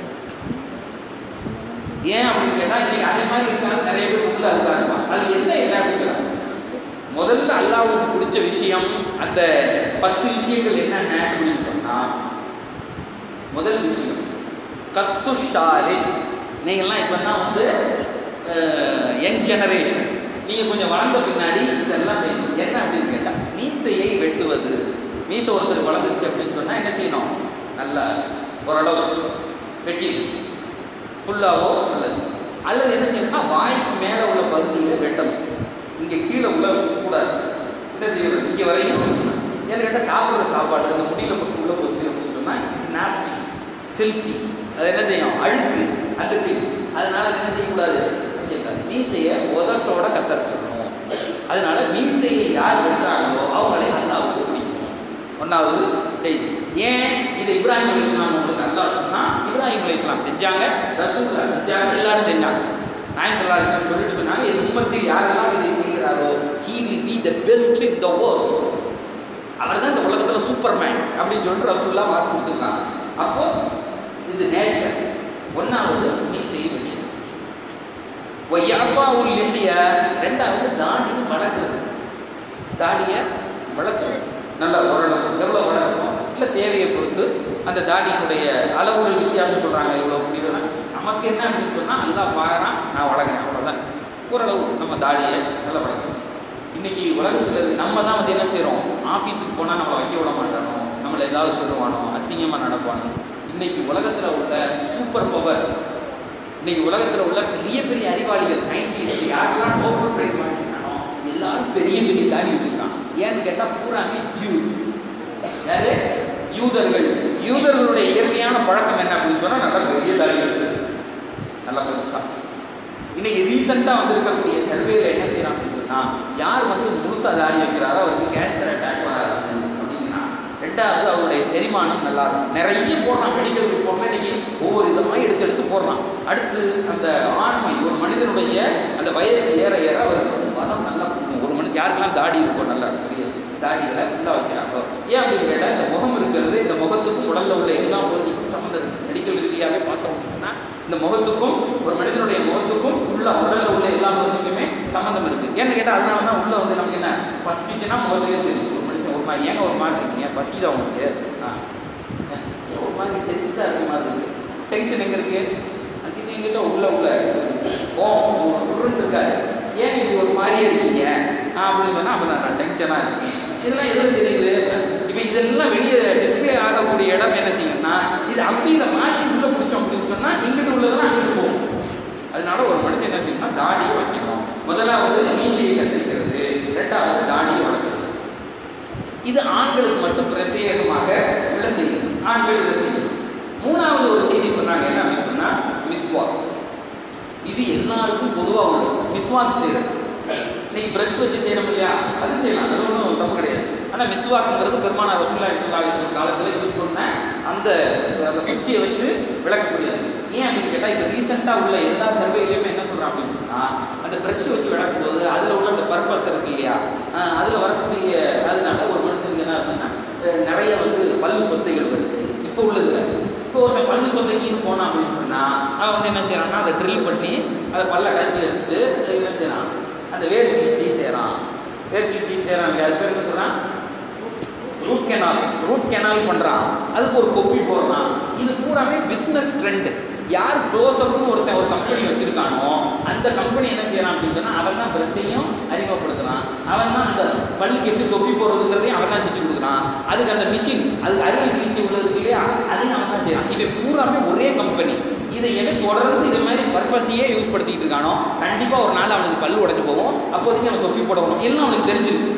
ஏன் அப்படின்னு கேட்டால் இன்னைக்கு அதே மாதிரி இருக்காங்க நிறைய பேர் உள்ள அதுக்காக இருப்பாங்க. அது என்ன என்ன அப்படிங்கிறாங்க. முதல்ல அல்லாஹ்வுக்கு பிடிச்ச விஷயம் அந்த பத்து விஷயங்கள் என்னென்ன அப்படின்னு சொன்னால், முதல் விஷயம் கஸ்து ஷாரி. நீங்கள்லாம் இப்போ தான் வந்து யங் ஜெனரேஷன், நீங்கள் கொஞ்சம் வளர்ந்த பின்னாடி இதெல்லாம் செய்யணும். என்ன அப்படின்னு கேட்டால் மீசையை வெட்டுவது. மீசை ஒருத்தர் வளர்ந்துச்சு அப்படின்னு சொன்னால் என்ன செய்யணும்? நல்லா ஓரளவு வெட்டி ஃபுல்லாவோ அல்லது அல்லது என்ன செய்யணும்னா வாய்க்கு மேலே உள்ள பகுதியில் வெட்டணும். இங்கே கீழே உள்ள கூடாது. என்ன செய்யணும்? இங்கே வரையும். ஏன்னு கேட்டால் சாப்பிட்ற சாப்பாடு அந்த முடியில் போட்டு உள்ளே போச்சு அப்படின்னு சொன்னால் இட்ஸ் நாஸ்டி, ஃபில்த்தி. அது என்ன செய்யும்? அழுக்கு, அழுக்கு. அதனால அது என்ன செய்யக்கூடாது? செய்யக்கூடாது. மீசையை உதட்டோட கத்தரிச்சிடணும். அதனால மீசையை யார் வெட்டுறாங்களோ அவங்களே அல்லாஹ்வுக்கு பிடிக்கும். ஒன்றாவது செய்தி. ஏன் இது இப்ராஹிம் அலைஹிஸ்ஸலாம் உங்களுக்கு அல்லாஹ் சொன்னால் இப்ராஹிம் அலைஹிஸ்ஸலாம் செஞ்சாங்க, ரசூலுல்லாஹ் செஞ்சாங்க, எல்லாரும் செஞ்சாங்க. நாயகம் ஸல்லல்லாஹு அலைஹி வஸல்லம் சொல்லிட்டு சொன்னாங்க, இது உம்மத்தில் யாரெல்லாம் இதை செய்கிறாரோ he will be the best in the world. அவர் தான் இந்த உலகத்தில் சூப்பர்மேன் அப்படின்னு சொல்லிட்டு ரசூலுல்லாஹ் வாக்கு கொடுத்துருக்காங்க. அப்போ இது நேச்சர். ஒன்றாவது மீசையை வச்சு ஒய்யாஃபா உல் லிஹிய. ரெண்டாவது தாடியை வளர்க்குறது. தாடியை வளர்க்குறது நல்லா ஓரளவு எவ்வளோ வளர்க்கணும் இல்லை தேவையை பொறுத்து அந்த தாடியினுடைய அளவுகள் வித்தியாசம் சொல்கிறாங்க. இவ்வளோ முடியல நமக்கு என்ன அப்படின்னு சொன்னால் அல்லாஹ் பார்க்குறான், நான் வளர்க்குறேன், அவ்வளோதான். ஓரளவு நம்ம தாடியை நல்லா வளர்க்கணும். இன்றைக்கி உலகத்தில் நம்ம தான் வந்து என்ன செய்கிறோம்? ஆஃபீஸுக்கு போனால் நம்மளை வைக்க விட மாட்டானோ, நம்மளை ஏதாவது சொல்லுவானோ, அசிங்கமாக நடப்பானோ. இன்றைக்கி உலகத்தில் உள்ள சூப்பர் சூப்பர் பவர். இன்னைக்கு உலகத்தில் உள்ள பெரிய பெரிய அறிவாளிகள், சயின்டிஸ்ட், யாரெல்லாம் நோபல் பிரைஸ் வாங்கியிருக்கானோ எல்லாரும் பெரிய பெரிய தாடி வச்சிருக்கான். ஏன்னு கேட்டால் பூராமே ஜூஸ், யாரு யூதர்கள். யூதர்களுடைய இயற்கையான பழக்கம் என்ன அப்படின்னு சொன்னால் நல்லா பெரிய தாடி வச்சு நல்லா பெருசா. இன்னைக்கு ரீசெண்டாக வந்திருக்கக்கூடிய சர்வேல என்ன செய்யறாங்க அப்படின்னா, யார் வந்து முழுசா தாடி வைக்கிறாரோ அவருக்கு கேன்சர் அட்டாக் வராது அப்படின்னா. ரெண்டாவது அவருடைய செரிமானம் நல்லா இருக்கும். நிறைய போடுறான் மெடிக்கல் ரிப்போர்ட்ல, இன்னைக்கு ஒவ்வொரு விதமாக எடுத்து எடுத்து போடுறான். அடுத்து அந்த ஆண்மை, ஒரு மனிதனுடைய அந்த வயசு ஏற ஏற அவருக்கு பலம் நல்லா கொடுக்கும். ஒரு மனிதன் யாருக்கெல்லாம் தாடி இருக்கும், நல்லா பெரிய தாடிகளை ஃபுல்லாக வைக்கிறாங்க. ஏன் அப்படின்னு கேட்டால் இந்த முகம் இருக்கிறது, இந்த முகத்துக்கும் உடலில் உள்ள எல்லா பகுதிக்கும் சம்மந்தம் இருக்குது. மெடிக்கல் ரீதியாகவே பார்த்தோம் அப்படின்னா இந்த முகத்துக்கும் ஒரு மனிதனுடைய முகத்துக்கும் ஃபுல்லாக உடலில் உள்ள எல்லா பகுதிக்குமே சம்மந்தம் இருக்குது. ஏன்னு கேட்டால் அதனால தான் உள்ளே வந்து நமக்கு என்ன பசிச்சுன்னா முகத்துலேயே தெரியும். ஒரு மனுஷன் ஒரு மாதிரி ஏங்க ஒரு மாதிரி இருக்கீங்க, பசி தான் உங்களுக்கு, ஆ ஒரு மாதிரி டென்ஷனாக இருக்க மாதிரி இருக்குது. டென்ஷன் எங்கே இருக்குது, அங்கே எங்கிட்ட உள்ள உள்ள ஓம் இருக்காரு. ஏன் இப்படி ஒரு மாதிரியே இருக்கீங்க அப்படின்னு சொன்னால் அப்போ நான் டென்ஷனாக இருக்கேன். இதெல்லாம் எதுவும் தெரியுது. இப்போ இதெல்லாம் வெளியே டிஸ்பிளே ஆகக்கூடிய இடம் என்ன செய்யணும்னா, இது அப்படி இதை மாற்றி உள்ளே பிடிச்சோம் அப்படின்னு சொன்னால் இங்கிட்டு உள்ளதெல்லாம் அங்கிட்டு போகும். அதனால ஒரு மனுஷன் என்ன செய்யணும்னா தாடியை வைக்கணும். முதலாவது மீசையை கசிக்கிறது, ரெண்டாவது தாடியை வளர்க்கிறது. இது ஆண்களுக்கு மட்டும் பிரத்யேகமாக உள்ள செய்தி, ஆண்கள் இதை செய்யணும். மூணாவது ஒரு செய்தி சொன்னாங்க என்ன அப்படின்னு சொன்னால் மிஸ்வாக். இது எல்லாருக்கும் பொதுவாக உள்ளது. மிஸ்வாக் செய்யறது இன்னைக்கு ப்ரஷ் வச்சு செய்யணும் இல்லையா, அது செய்யலாம், அது ஒன்றும் தப்பு கிடையாது. ஆனால் மிஸ்வாக்குங்கிறது பெருமானார் ரசூலுல்லாஹி ஸல்லல்லாஹு அலைஹி வஸல்லம் காலத்தில் யூஸ் பண்ண அந்த அந்த குச்சியை வச்சு விளக்கக்கூடியது. ஏன் அப்படின்னு கேட்டால் இப்போ ரீசெண்டாக உள்ள எல்லா சர்வேலையுமே என்ன சொல்கிறான் அப்படின்னு சொன்னால், அந்த ப்ரஷ் வச்சு விளக்கும்போது அதில் உள்ள அந்த பர்பஸ் இருக்கு இல்லையா, அதில் வரக்கூடிய அதனால ஒரு மனுஷனுக்கு என்ன ஆகுதுன்னா நிறைய வந்து பல்லு சொத்தைகள் வருது. இப்போ உள்ளதில்லை. இப்போ ஒரு பல்லு சொத்தைக்குன்னு போனான் அப்படின்னு சொன்னால் அவன் வந்து என்ன செய்யறான்னா அதை ட்ரில் பண்ணி அதை பல்ல கழிச்சு எடுத்துட்டு என்ன செய்யறான், அந்த வேர் சிகிச்சை செய்கிறான். வேர் சிகிச்சை செய்கிறான் இல்லையா, அது பேர் என்ன சொல்கிறான், ரூட் கெனால். ரூட் கெனால் பண்ணுறான், அதுக்கு ஒரு கொப்பி போடுறான். இது பூராமே பிஸ்னஸ் ட்ரெண்டு. யார் க்ளோஸ்அப்னு ஒருத்தன் ஒரு கம்பெனி வச்சுருக்கானோ அந்த கம்பெனி என்ன செய்யறான் அப்படின்னு சொன்னால் அவன் தான் ப்ரெஸ்ஸையும் அறிமுகப்படுத்துகிறான். அவன் தான் அந்த பல்லுக்கு எப்படி தொப்பி போடுறதுங்கிறதையும் அவன் தான் செஞ்சு கொடுக்குறான். அதுக்கு அந்த மிஷின், அதுக்கு அறுவை சிகிச்சை உள்ளது இல்லையா, அதையும் அவன் தான் செய்யறான். இவன் பூராமே ஒரே கம்பெனி. இதை எது தொடர்ந்து இது மாதிரி பர்பஸையே யூஸ் படுத்திக்கிட்டு இருக்கானோ கண்டிப்பாக ஒரு நாள் அவனுக்கு பல்லு உடஞ்சி போகும். அப்போதைக்கு அவன் தொப்பி போடணும், எல்லாம் அவனுக்கு தெரிஞ்சிருக்கு.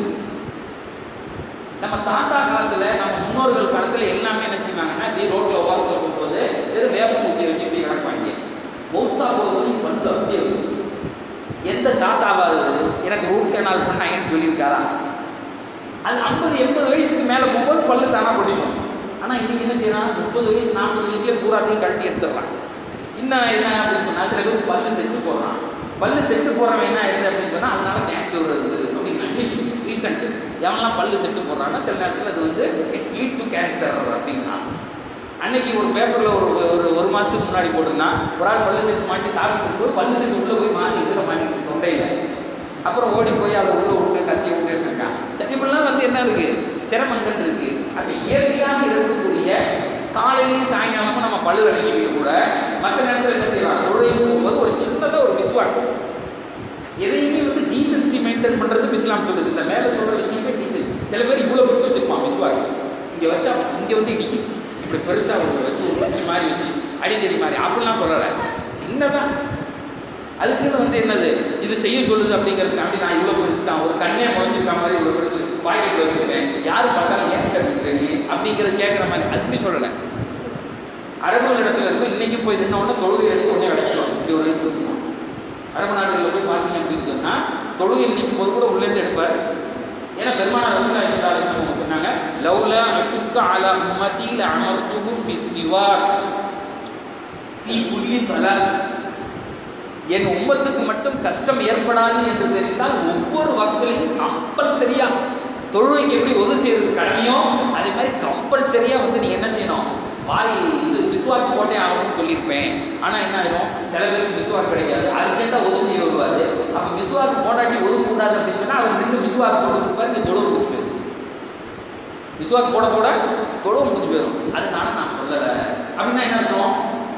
நம்ம தாத்தா காலத்தில், நம்ம முன்னோர்கள் காலத்தில் எல்லாமே என்ன செய்வாங்கன்னா, இப்படி ரோட்டில் ஓரத்தில் இருக்கும்போது சரி வேப்ப மூச்சியை வச்சு இப்படி கிடப்பாங்க. மௌத்தா போகிறதுலையும் பல்லு அப்படியே இருக்கும். எந்த தாத்தாவாவது எனக்கு ரூட் கெனால் பண்ணாங்கன்னு சொல்லியிருக்காரா? அது ஐம்பது எண்பது வயசுக்கு மேலே போகும்போது பல்லு தானாக போட்டிடும். ஆனால் இன்றைக்கி என்ன செய்யறான், முப்பது வயசு நாற்பது வயசுலேயே பூராத்தையும் கழட்டி எடுத்துடுறான். இன்னும் என்ன அப்படின்னு சொன்னால் சில பேருக்கு பல்லு செட்டு போடுறான். பல்லு செட்டு போடுறவன் என்ன ஆயிடுது அப்படின்னு சொன்னால் அதனால கேன்சர் வருது அப்படிங்கிற அன்னைக்கு ரீசெண்ட் எவன்லாம் பல்லு செட்டு போடுறான்னா சில நேரத்தில் அது வந்து இட்ஸ் லீட் டு கேன்சர் அப்படிங்கிறான். அன்னைக்கு ஒரு பேப்பரில் ஒரு ஒரு ஒரு மாதத்துக்கு முன்னாடி போட்டிருந்தான், ஒரு ஆள் பல்லு செட்டு மாட்டி சாப்பிட்டு போது பல்லு செட்டு உள்ளே போய் மாட்டி இதில் மாட்டி தொண்டையில், அப்புறம் ஓடி போய் அதை உள்ளே விட்டு கத்தியை விட்டு எடுத்துருக்கான். சரி இப்படிலாம் வந்து என்ன இருக்குது, சிரமங்கள் இருக்குது. அப்போ இயற்கையாக இருக்கக்கூடிய காலையிலையும் சாயங்காலமும் நம்ம பல்லு விளக்கிட்டு கூட மற்ற நேரத்தில் என்ன செய்யலாம், தொழில் போகும்போது ஒரு சின்னதாக ஒரு மிஸ்வாக். எதையுமே வந்து டீசன்சி மெயின்டைன் பண்ணுறது இஸ்லாம் சொல்லுது. இந்த மேலே சொல்கிற விஷயமே டீசன். சில பேர் இவ்வளோ பெருசு வச்சுருப்பான் மிஸ்வாக், இங்கே வச்சா இங்கே வந்து இடிக்கும், இப்படி பெருசாக ஒரு வச்சு ஒரு குச்சி மாதிரி வச்சு அடித்தடி மாதிரி அப்படிலாம் சொல்லலை, சின்னதான். அதுக்குன்னு வந்து என்னது இது செய்ய சொல்லுது அப்படிங்கிறதுக்கு அப்படி நான் இவ்வளோ பெருசு தான், ஒரு கண்ணே முளைச்சிருக்க மாதிரி இவ்வளோ பெருசு பாக்கெட்டில் வச்சுருக்கேன், யாரும் பார்த்தாலும் ஏன் கட்டிக்கிறேன் அப்படிங்கிறது கேட்குற மாதிரி அதுக்குன்னு சொல்லலை. அரபு இடத்துல இருக்கும், இன்றைக்கும் போய் நின்னோடனே தொழுகை எடுத்து உடனே விளைச்சிடும். இப்படி ஒரு எடுத்துக்கணும். அரபு நாடுகளில் போய் பார்த்தீங்க அப்படின்னு சொன்னால் தொழுகை நிற்கும் போது கூட உள்ளேருந்து எடுப்பார். ஏன்னா பெருமானார் ரசூலுல்லாஹி ஸல்லல்லாஹு அலைஹி வஸல்லம் சொன்னாங்க, லவ்லா அஷுக்க அலா உம்மதி லஅமர்துஹும் பிஸ்ஸிவாக் ஃபீ குல்லி ஸலாத். என் உம்மத்துக்கு மட்டும் கஷ்டம் ஏற்படாது என்று தெரிந்தால் ஒவ்வொரு வக்திலையும் கம்பல்சரியா தொழுகைக்கு எப்படி ஒது செய்யறது கடமையோ அதே மாதிரி கம்பல்சரியாக வந்து நீ என்ன செய்யணும், வாய் இது மிஸ்வாக் போட்டே ஆகணும்னு சொல்லியிருப்பேன். ஆனால் என்ன ஆகிடும், சில பேருக்கு மிஸ்வாக் கிடைக்காது, அதுக்கேட்டா ஒது செய்ய வருவார். அப்போ மிஸ்வாக் போட்டாட்டி ஒது கூடாது அப்படின்னு சொன்னால் அவர் நின்று மிஸ்வாக் போட்டு கொடுப்பாரு, இங்கே தொழுவு முடிஞ்சு போயிடும். மிஸ்வாக் போட போட தொழுவு முடிஞ்சு போயிடும். அதனால நான் சொல்லலை அப்படின்னா என்ன அர்த்தம்,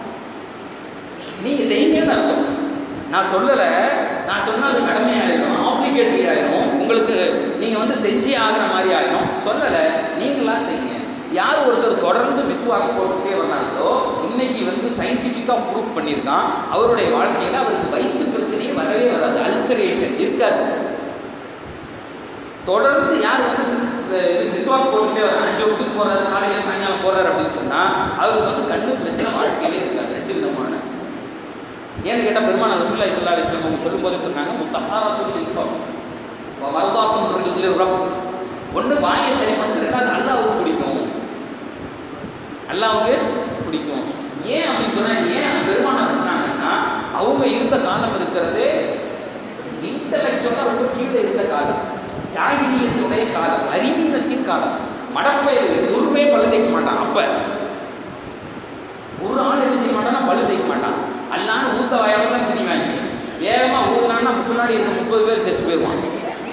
நீங்கள் செய்யுங்கன்னு அர்த்தம். நான் சொல்லலை, நான் சொன்னால் அது கடமையாயிடும், ஆப்ளிகேட்டரி ஆயிரும், உங்களுக்கு நீங்கள் வந்து செஞ்சே ஆகிற மாதிரி ஆயிரும். சொல்லலை, நீங்களாம் செய்யுங்க. யார் ஒருத்தர் தொடர்ந்து மிஸ்வாக் போட்டுகிட்டே வந்தாங்களோ, இன்னைக்கு வந்து சயின்ஸ் சயின்டிஃபிக்காக ப்ரூஃப் பண்ணியிருக்கான். அவருடைய வாழ்க்கையில் அவருக்கு வயிற்று பிரச்சனையே வரவே வராது, அல்சரேஷன் இருக்காது. தொடர்ந்து யார் வந்து ரிசார்ட் போட்டுட்டே வர அஞ்சு ஒத்துக்கு போடுறாரு, காலையில் சாயங்காலம் போடுறாரு அப்படின்னு சொன்னால் அவருக்கு வந்து கண்ணு பிரச்சனை வாழ்க்கையிலே இருக்காது. ரெண்டு விதமான ஏன்னு கேட்டால் பெருமானார் ரசூலுல்லாஹி ஸல்லல்லாஹு அலைஹி வஸல்லம் அவங்க சொல்லும் போதே சொன்னாங்க, முத்தஹாரத்துல் சில்பம் வரதாத்தும் ஒன்று வாயை சரி பண்ணுறது, ரெண்டாவது அல்லாஹ்வுக்கு பிடிக்கும், அல்லாஹ்வுக்கு பிடிக்கும். ஏன் அப்படின்னு சொன்னால், ஏன் பெருமானார் சொன்னாங்கன்னா அவங்க இருந்த காலம் இருக்கிறது இன்டலெக்சுவலாக ரொம்ப கீழே இருந்த காலம், ஜாகிலியத்துடைய காலம், அறிவீனத்தின் காலம். மடப்பயிர் ஒருமே பழு தைக்க மாட்டான். அப்ப ஒரு ஆள் என்ன செய்ய மாட்டான்னா பழு தைக்க மாட்டான். அல்லான்னு ஊத்த வாயால தான் திரிவாங்க. வேகமா ஊதுனான்னா முன்னாடி இருக்க முப்பது பேர் செத்து போயிடுவாங்க.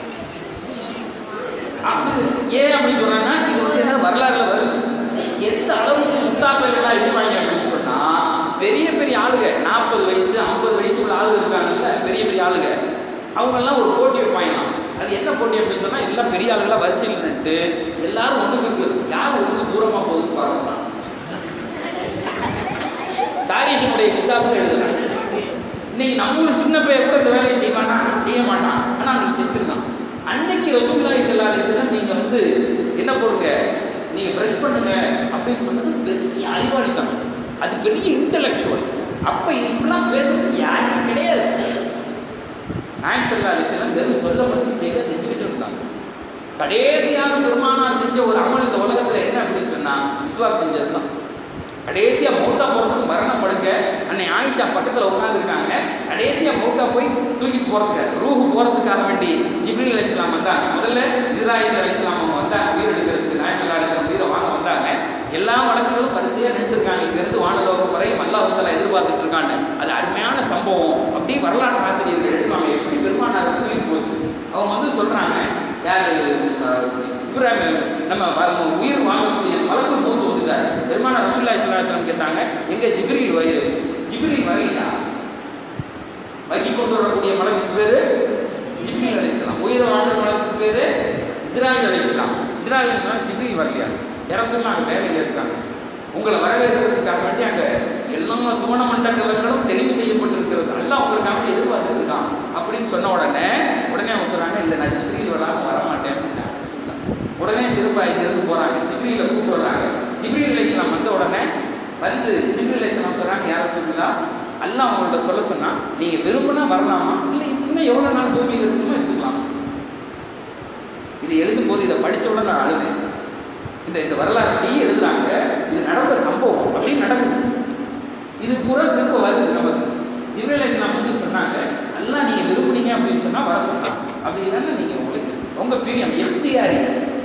அப்படி ஏன் அப்படின்னு சொன்னாங்கன்னா இது வந்து என்ன வரலாறுல வருது. எந்த அளவுக்கு முட்டாப்பைகளாக இருப்பாங்க அப்படின்னு சொன்னா, பெரிய பெரிய ஆளுங்க நாற்பது வயசு ஐம்பது வயசு உள்ள ஆளுங்க இருக்காங்கல்ல, பெரிய பெரிய ஆளுங்க, அவங்கெல்லாம் ஒரு போட்டி வைப்பாங்க. அது என்ன போட்டி அப்படின்னு சொன்னால், எல்லாம் பெரிய ஆளுகளாக வரிசையில் நின்று எல்லாரும் ஒன்றுக்கு இருக்கு, யார் ஒன்றுக்கு தூரமாக போகுதுன்னு பார்க்கலாம். தாரீகினுடைய கிதாபில் எழுதுறாங்க. இன்னைக்கு நம்மளும் சின்ன பையன் கூட இந்த வேலையை செய்வானா, செய்ய மாட்டான், ஆனால் அன்னைக்கு செஞ்சுருக்கான். அன்னைக்கு ரசூலுல்லாஹி ஸல்லல்லாஹு அலைஹி வஸல்லம் நீங்கள் வந்து என்ன போடுங்க, நீங்கள் ப்ரெஷ் பண்ணுங்க அப்படின்னு சொன்னது பெரிய அறிவாளித்தனம், அது பெரிய இன்டலெக்சுவல். அப்போ இப்படிலாம் பேசுறதுக்கு யாருமே கிடையாது. நாயகம் ஸல்லல்லாஹு அலைஹி வஸல்லம் வெறும் சொல்ல மட்டும் செய்ய செஞ்சுக்கிட்டு இருந்தாங்க. கடைசியாக பெருமானார் செஞ்ச ஒரு அமல் இந்த உலகத்தில் என்ன அப்படின்னு சொன்னால் விஸ்வாஸ் செஞ்சது தான். கடைசியாக மௌத்தா போகிறதுக்கு மரணப்படுக்க அன்னை ஆயிஷா பக்கத்தில் உட்காந்துருக்காங்க. கடைசியாக மௌத்தா போய் தூக்கிட்டு போகிறதுக்கு ரூஹு போகிறதுக்காக வேண்டி ஜிப்ரீல் அலைஹிஸ்ஸலாம் வந்தாங்க. முதல்ல இஸ்ராயீல் அலைஹிஸ்ஸலாம் அவங்க வந்தாங்க உயிர் எடுக்கிறதுக்கு. நாயகம் ஸல்லல்லாஹு அலைஹி வஸல்லம் உயிரை வாங்க வந்தாங்க. எல்லா வழக்குகளும் வரிசையாக நின்றுருக்காங்க. இங்கேருந்து வானலோகம் வரையும் அல்லாஹ் தஆலா எதிர்பார்த்துட்டு இருக்காங்க. அது அருமையான சம்பவம். அப்படியே வரலாற்று ஆசிரியர்கள் எடுப்பாங்க எப்படி பெருமானார் உயிர் போச்சு. அவங்க வந்து சொல்கிறாங்க, யார் இப்ராஹிம் நம்ம உயிர் வாங்கக்கூடிய மலக்குள் மௌத் வந்துட்டார். பெருமானார் ரசூலுல்லாஹி ஸல்லல்லாஹு அலைஹி வஸல்லம் கேட்டாங்க, எங்கே ஜிப்ரீல் வய ஜிப்ரீல் வரலையா? வகி கொண்டு வரக்கூடிய மலக்கு பேர் ஜிப்ரீல் அலைஹிஸ்ஸலாம். உயிரை வாழ்ற மலக்கு பேர் இஸ்ராயீல் அலைஹிஸ்ஸலாம். இஸ்ராயீல் அலைஹிஸ்ஸலாம் ஜிப்ரீல் வரலையா? யாரும் சொன்னாங்க வேலையில் இருக்காங்க, உங்களை வரவேற்கிறதுக்காக வேண்டி அங்கே எல்லா சுவன மண்டலங்களும் தெளிவு செய்யப்பட்டிருக்கிறது, எல்லாம் உங்களுக்காக எதிர்பார்த்துட்டு இருக்கான் அப்படின்னு சொன்ன உடனே உடனே அவங்க சொல்கிறாங்க, இல்லை நான் ஜிப்ரீல் வராமல் வரமாட்டேன் அப்படின்னா. உடனே திரும்ப இங்கிருந்து போகிறாங்க, ஜிப்ரீலை கூப்பிட்டு வர்றாங்க. ஜிப்ரீல் அலைஹிஸ்ஸலாம் வந்த உடனே வந்து ஜிப்ரீல் அலைஹிஸ்ஸலாம் சொல்கிறாங்க, யாரை சொல்லலாம் அல்லாஹ் அவங்கள்ட்ட சொல்ல சொன்னால், நீங்கள் விரும்பினா வரலாமா, இல்லை இன்னும் எவ்வளோ நாள் பூமியில் இருக்கணுமோ இருந்துக்கலாம். இது எழுதும்போது இதை படித்த உடனே நான் அழுதேன். இந்த இந்த வரலாறு அப்படியே எழுதுறாங்க, இது நடந்த சம்பவம் அப்படின்னு நடக்குது. இது பூரா திரும்ப வருது நமக்கு. ஜிப்ரீல் அலைஹிஸ்ஸலாம் வந்து சொன்னாங்க, அல்லாஹ் நீங்கள் விரும்புனீங்க அப்படின்னு சொன்னால் வர சொன்னாங்க. அப்படி இல்லைன்னா நீங்கள் உங்களுக்கு உங்கள் பிரியம் எஃப்டிஆரி,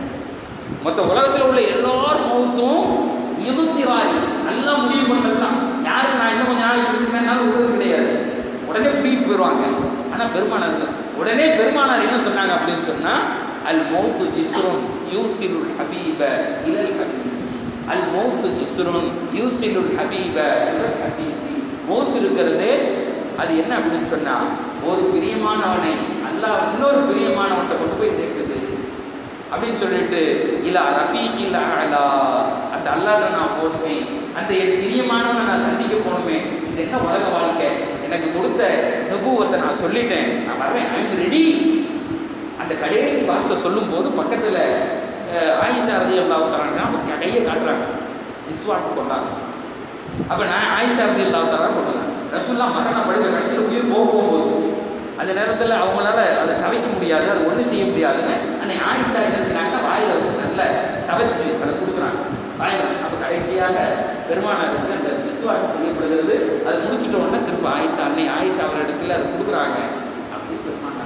மொத்த உலகத்தில் உள்ள எல்லார் மௌத்தும் இருபத்திராரி நல்லா முடிவு பண்ணுறது தான். யாரும் நான் இன்னும் கொஞ்சம் நாளைக்கு இருக்கிறதுனால விடுறது கிடையாது, உடனே பிடிக்கிட்டு போயிடுவாங்க. ஆனால் பெருமானார் உடனே பெருமானார் என்ன சொன்னாங்க அப்படின்னு சொன்னால், அல் மௌத்து ஜிஸ்ருன் யூசிலுல் ஹபீப இலல் ஹபீபி, அல் மௌத்து ஜிஸ்ருன் யூசிலுல் ஹபீப இலல் ஹபீபி. மௌத்து இருக்கிறது அது என்ன அப்படின்னு சொன்னால், ஒரு பிரியமானவனை அல்லாஹ் இன்னொரு பிரியமானவன்கிட்ட கொண்டு போய் சேர்க்குது அப்படின்னு சொல்லிட்டு, இல்லா ரஃபீக் இல்லா அலா, அந்த அல்லாஹ்ட்ட நான் போகணுமே, அந்த என் பிரியமானவனை நான் சந்திக்க போகணுமே. இது என்ன உலக வாழ்க்கை, எனக்கு கொடுத்த நுபுவத்தை நான் சொல்லிட்டேன், நான் வர்றேன், ஐ எம் ரெடி. அந்த கடைசி வார்த்தை சொல்லும்போது பக்கத்தில் ஆயிஷா ரலியல்லாஹு தஆலா அவங்க கையை காட்டுறாங்க, மிஸ்வாக்கு கொண்டாங்க. அப்போ நான் ஆயிஷா ரலியல்லாஹு தஆலா கொண்டாங்க. ரசூலுல்லாஹ் மரணப்படுகிற கடைசியில் உயிர் போக போகும்போது அந்த நேரத்தில் அவங்களால அதை சவைக்க முடியாது, அதை ஒன்றும் செய்ய முடியாதுன்னு அன்னை ஆயிஷா என்ன செய்யறாங்கன்னா வாயில் வச்சு நல்லா சவைச்சு அதை கொடுக்குறாங்க வாயில். அப்போ கடைசியாக பெருமானாருக்கு அந்த விஸ்வாசம் செய்யப்படுகிறது. அது முடிச்சுட்ட உடனே திரும்ப ஆயிஷா அன்னை ஆயிஷா அவர் இடத்துல அதை கொடுக்குறாங்க. அப்படி பெருமானார்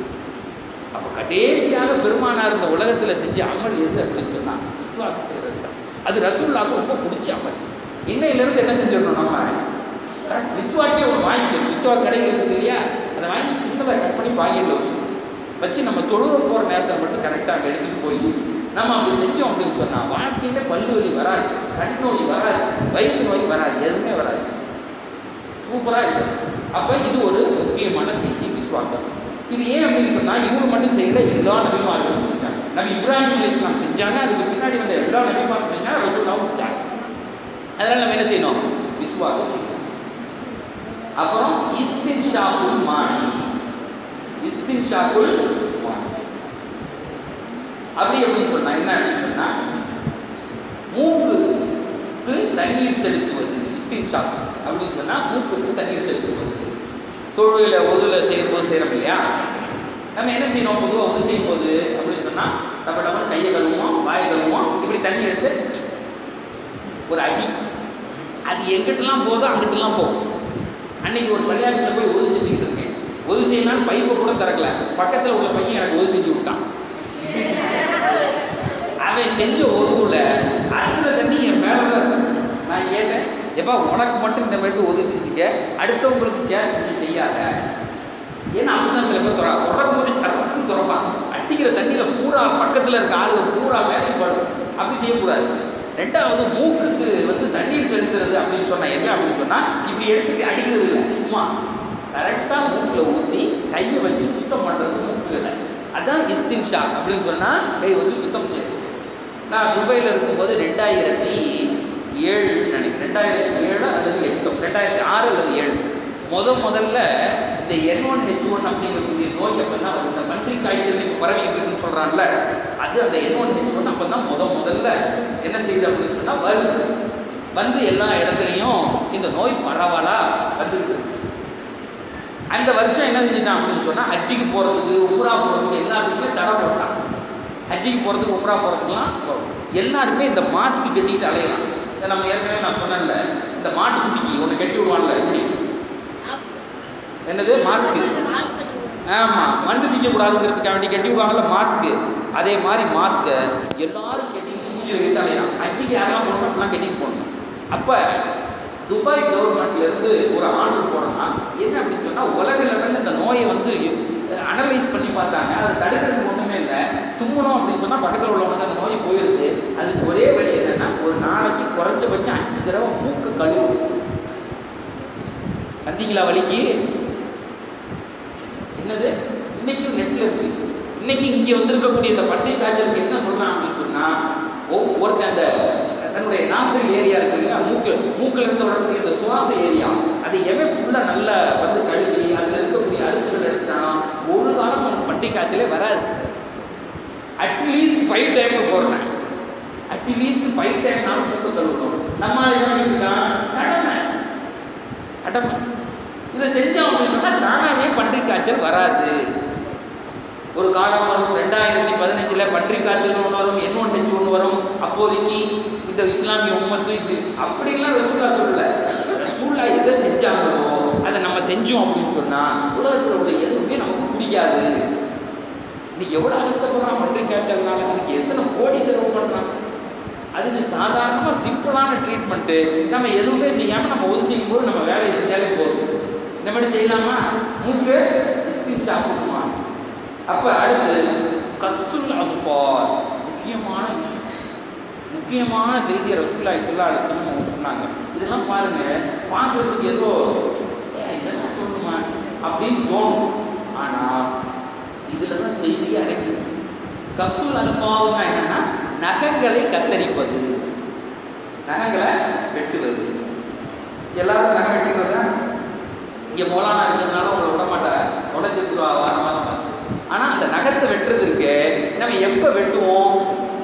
அப்போ கடைசியாக பெருமானார் இந்த உலகத்தில் செஞ்ச அமல் எது அப்படின்னு சொன்னால் விஸ்வாசம் செய்கிறது தான். அது ரசூலுல்லாஹ்வுக்கு ரொம்ப பிடிச்ச அமல். இன்னையிலேருந்து என்ன செஞ்சிடணும், நம்ம விஸ்வாக்கே ஒன்று வாங்கிக்கணும். விஸ்வா கடைகள் இருக்குது இல்லையா, அதை வாங்கி சின்னதாக கட் பண்ணி பாக்கெட்டில் வச்சு வச்சு நம்ம தொழுவ போகிற நேரத்தில் மட்டும் கரெக்டாக அங்கே எடுத்துகிட்டு போய் நம்ம அப்படி செஞ்சோம் அப்படின்னு சொன்னால் வாழ்க்கையில் பல்லு வலி வராது, கண் நோய் வராது, வயிற்று நோய் வராது, எதுவுமே வராது, சூப்பராக இருக்கும். அப்போ இது ஒரு முக்கியமான செய்தி விஸ்வாக்கம். இது ஏன் அப்படின்னு சொன்னால், இவங்க மட்டும் செய்யலை, எல்லா நபிமார்களும் செஞ்சாங்க. நபி இப்ராஹிம் அலைஹிஸ்ஸலாம் செஞ்சாங்க, அதுக்கு பின்னாடி வந்த எல்லா நபிமார்களும் செஞ்சாங்க, ரசூலுல்லாஹ் செஞ்சாங்க. அதனால் நம்ம என்ன செய்யணும், விஸ்வாகம் செய்யணும். அப்புறம் இஸ்தின்ஷாக்குல் மானி, இஸ்தின்ஷாக்குல் மானி அப்படி அப்படின்னு சொன்னா என்ன அப்படின்னு சொன்னா மூக்குக்கு தண்ணீர் செலுத்துவது. இஸ்தின்ஷாக் அப்படின்னு சொன்னா மூக்குக்கு தண்ணீர் செலுத்துவது. தொழுகையில ஒதுல செய்யும் போது செய்யறோம் இல்லையா, நம்ம என்ன செய்யணும் பொதுவாக ஒது செய்யும் போது அப்படின்னு சொன்னா டப்ப டப்பன்னு கையை கழுவுவோம், வாயை கழுவுவோம், இப்படி தண்ணி எடுத்து ஒரு அடி, அது எங்கிட்டலாம் போதோ அங்கிட்டலாம் போகும். அன்னைக்கு ஒரு கல்யாணத்தில் போய் ஒது செஞ்சுக்கிட்டு இருக்கேன், ஒது செய்யணும்னு பைப்பை கூட திறக்கல, பக்கத்தில் உள்ள பையன் எனக்கு ஒது செஞ்சு விட்டான். அவன் செஞ்ச ஒதுவுல அத்தனை தண்ணி என் மேலதான் இருக்கு. நான் கேட்டேன், எப்பா உனக்கு மட்டும் இந்த மாதிரி ஒது செஞ்சுக்க, அடுத்தவங்களுக்கு சேர்த்து செய்யாத. ஏன்னா அப்படிதான் சில பேர் துற துறக்கும் போது சரப்புன்னு துறப்பான், அடிக்கிற தண்ணியில் பூரா பக்கத்தில் இருக்க ஆளுங்க பூரா வேலைக்கு படும். அப்படி செய்யக்கூடாது. ரெண்டாவது மூக்குக்கு வந்து தண்ணீர் செலுத்துறது அப்படின்னு சொன்னா என்ன அப்படின்னு சொன்னா இப்படி எடுத்துட்டு அடிக்கிறது இல்லை, சும்மா கரெக்டாக மூக்கில் ஊற்றி கையை வச்சு சுத்தம் பண்ணுறது மூக்குல. அதான் இஸ்தின்ஷாக் அப்படின்னு சொன்னா கை வச்சு சுத்தம் செய்யணும். நான் துபாயில் இருக்கும்போது ரெண்டாயிரத்தி ஏழு நினைக்கிறேன், ரெண்டாயிரத்தி ஏழு அல்லது எட்டு, ரெண்டாயிரத்தி ஆறு அல்லது ஏழு முத முதல்ல இந்த என் ஒன் ஹெச் ஒன் அப்படிங்கக்கூடிய நோய் அப்போ தான் இந்த பன்றி காய்ச்சல் இப்போ பரவிட்டு இருக்குன்னு சொல்கிறான்ல, அது அந்த என் ஒன் ஹெச் ஒன் அப்போ தான் முத முதல்ல என்ன செய்யுது அப்படின்னு சொன்னால் வருது. வந்து எல்லா இடத்துலையும் இந்த நோய் பரவலாக வந்துருக்கு. அந்த வருஷம் என்ன செஞ்சுட்டான் அப்படின்னு சொன்னால் ஹஜ்ஜிக்கு போகிறதுக்கு உம்ரா போகிறதுக்கு எல்லாத்துக்குமே தடை போட்டான். ஹஜ்ஜிக்கு போகிறதுக்கு உம்ரா போகிறதுக்குலாம் எல்லாருமே இந்த மாஸ்க் கட்டிக்கிட்டு அலையலாம். இதை நம்ம ஏற்கனவே நான் சொன்னேன்ல, இந்த மாட்டுக்குட்டிக்கு ஒன்று கட்டி விடுவான்ல, எப்படி என்னது மாஸ்க்கு, ஆமாம் மண்ணு திங்கக்கூடாதுங்கிறதுக்காக வேண்டி கட்டி விடுவாங்கல்ல மாஸ்க்கு, அதே மாதிரி மாஸ்க்கை எல்லாரும் கட்டி மூஞ்சில் கட்டி அலையலாம். ஹஜ்ஜிக்கு யாரெல்லாம் போகணும் அப்படிலாம் கட்டிட்டு போகணும். அப்போ துபாய் கவர்மெண்ட்லேருந்து ஒரு ஆர்டர் போடணும்னா என்ன அப்படின்னு சொன்னால் உலகில் இந்த நோயை வந்து அனலைஸ் பண்ணி பார்த்தாங்க. அதை தடுக்கிறதுக்கு ஒன்றுமே இல்லை. தும்மணும் அப்படின்னு சொன்னால் பக்கத்தில் உள்ளவங்க அந்த நோய் போயிடுது. அதுக்கு ஒரே வழி என்னென்னா ஒரு நாளைக்கு குறைஞ்சபட்சம் அஞ்சு தடவை மூக்கு கழுவு. வந்தீங்களா வலிக்கு? என்னது இன்னைக்கும் நெட்டில் இருக்கு. இன்னைக்கு இங்கே வந்திருக்கக்கூடிய இந்த பண்டிகை காய்ச்சலுக்கு என்ன சொல்கிறான் அப்படின்னு சொன்னால் ஒருத்தன் அந்த தன்னுடைய நாசல் ஏரியா இருக்கு இல்லையா, மூக்கு மூக்கில் இருந்து வரக்கூடிய இந்த சுவாச ஏரியா, அதை எவன் ஃபுல்லாக நல்லா வந்து கழுவி அதில் இருக்கக்கூடிய அழுக்குகள் எடுத்துட்டானா ஒரு காலம் அவனுக்கு பண்டிகை காய்ச்சலே வராது. அட்லீஸ்ட் ஃபைவ் டைம் போடுறேன், அட்லீஸ்ட் ஃபைவ் டைம் நானும் மூக்கு கழுவணும். நம்ம தான் கடமை கடமை இதை செஞ்சோம் அப்படின்னா தானாகவே பன்றி காய்ச்சல் வராது. ஒரு காலம் வரும், ரெண்டாயிரத்தி பதினஞ்சில் பன்றி காய்ச்சல் ஒன்று வரும், என் ஒன் ஹெச் ஒன்று வரும். அப்போதைக்கு இந்த இஸ்லாமிய உம்மத்து இப்படி அப்படின்லாம் ரசூல்லா சொல்லலை. ரசூல்லா எதை செஞ்சாங்களோ அதை நம்ம செஞ்சோம் அப்படின்னு சொன்னால் உலகத்தில் உள்ள எதுவுமே நமக்கு பிடிக்காது. இன்னைக்கு எவ்வளோ அவசரப்படுறான் பன்றி காய்ச்சல்னால, அதுக்கு எத்தனை கோடி செலவு பண்ணுறான். அதுக்கு சாதாரணமாக சிம்பிளான ட்ரீட்மெண்ட்டு நம்ம எதுவுமே செய்யாமல் நம்ம ஒது செய்யும்போது நம்ம வேலையை செஞ்சாலே போதும். இந்த மாதிரி செய்யலாமா? மூக்கு இஸ்தின் சாப்பிடுமா? அப்போ அடுத்து கஸ்ஸுல் அல்ஃபார், முக்கியமான விஷயம், முக்கியமான செய்தியை ரசூலுல்லாஹி ஸல்லல்லாஹு அலைஹி வஸல்லம் சொன்னாங்க. இதெல்லாம் பாருங்கள், பார்க்குறதுக்கு ஏதோ இதெல்லாம் சொல்லணுமா அப்படின்னு தோணும். ஆனால் இதில் தான் செய்தி அடங்கி. கஸ்ஸுல் அல்ஃபார்னா என்னென்னா நகங்களை கத்தரிப்பது, நகங்களை வெட்டுவது. எல்லாரும் நகை வெட்டுறதா? இங்கே மோலானா இருக்கிறதுனால உங்களை விட மாட்டார், உடச்சிருவா வாரமாக பார்த்து. ஆனால் அந்த நகத்தை வெட்டுறதுக்கு நம்ம எப்போ வெட்டுவோம்?